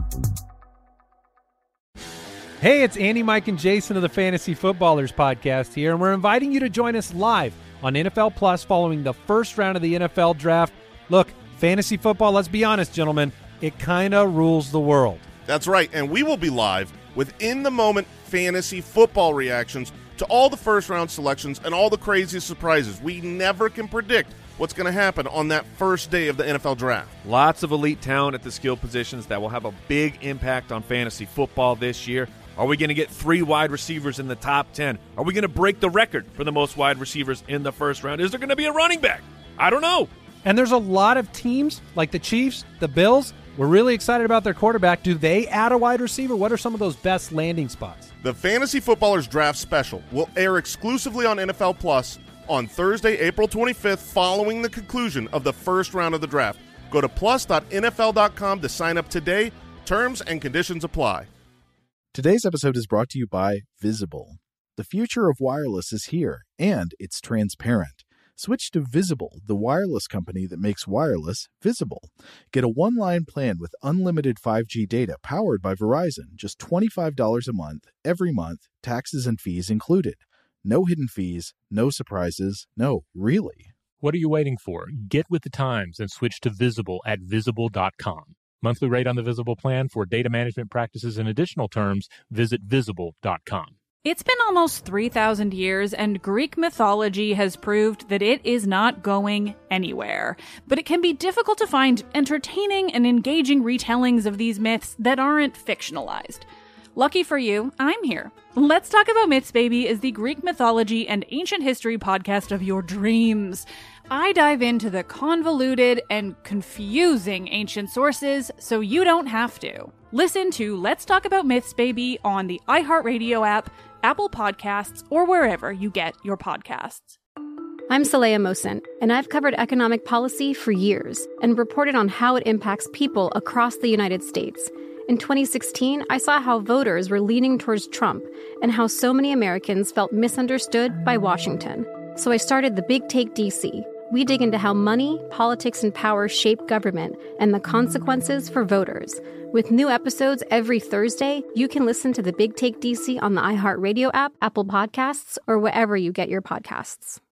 Hey, it's Andy, Mike, and Jason of the Fantasy Footballers podcast here, and we're inviting you to join us live on N F L Plus following the first round of the N F L draft. Look, fantasy football, let's be honest, gentlemen, it kind of rules the world. That's right, and we will be live with in-the-moment fantasy football reactions to all the first-round selections and all the crazy surprises. We never can predict what's going to happen on that first day of the N F L draft. Lots of elite talent at the skill positions that will have a big impact on fantasy football this year. Are we going to get three wide receivers in the top ten? Are we going to break the record for the most wide receivers in the first round? Is there going to be a running back? I don't know. And there's a lot of teams like the Chiefs, the Bills. We're really excited about their quarterback. Do they add a wide receiver? What are some of those best landing spots? The Fantasy Footballers Draft Special will air exclusively on N F L Plus on Thursday, April twenty-fifth, following the conclusion of the first round of the draft. Go to plus dot N F L dot com to sign up today. Terms and conditions apply. Today's episode is brought to you by Visible. The future of wireless is here, and it's transparent. Switch to Visible, the wireless company that makes wireless visible. Get a one-line plan with unlimited five G data powered by Verizon, just twenty-five dollars a month, every month, taxes and fees included. No hidden fees, no surprises, no, really. What are you waiting for? Get with the times and switch to Visible at visible dot com. Monthly rate on the Visible plan. For data management practices and additional terms, visit visible dot com. It's been almost three thousand years, and Greek mythology has proved that it is not going anywhere. But it can be difficult to find entertaining and engaging retellings of these myths that aren't fictionalized. Lucky for you, I'm here. Let's Talk About Myths, Baby is the Greek mythology and ancient history podcast of your dreams. I dive into the convoluted and confusing ancient sources so you don't have to. Listen to Let's Talk About Myths, Baby on the iHeartRadio app, Apple Podcasts, or wherever you get your podcasts. I'm Saleha Mohsin, and I've covered economic policy for years and reported on how it impacts people across the United States. In twenty sixteen, I saw how voters were leaning towards Trump and how so many Americans felt misunderstood by Washington. So I started The Big Take D C. We dig into how money, politics, and power shape government and the consequences for voters. With new episodes every Thursday, you can listen to The Big Take D C on the iHeartRadio app, Apple Podcasts, or wherever you get your podcasts.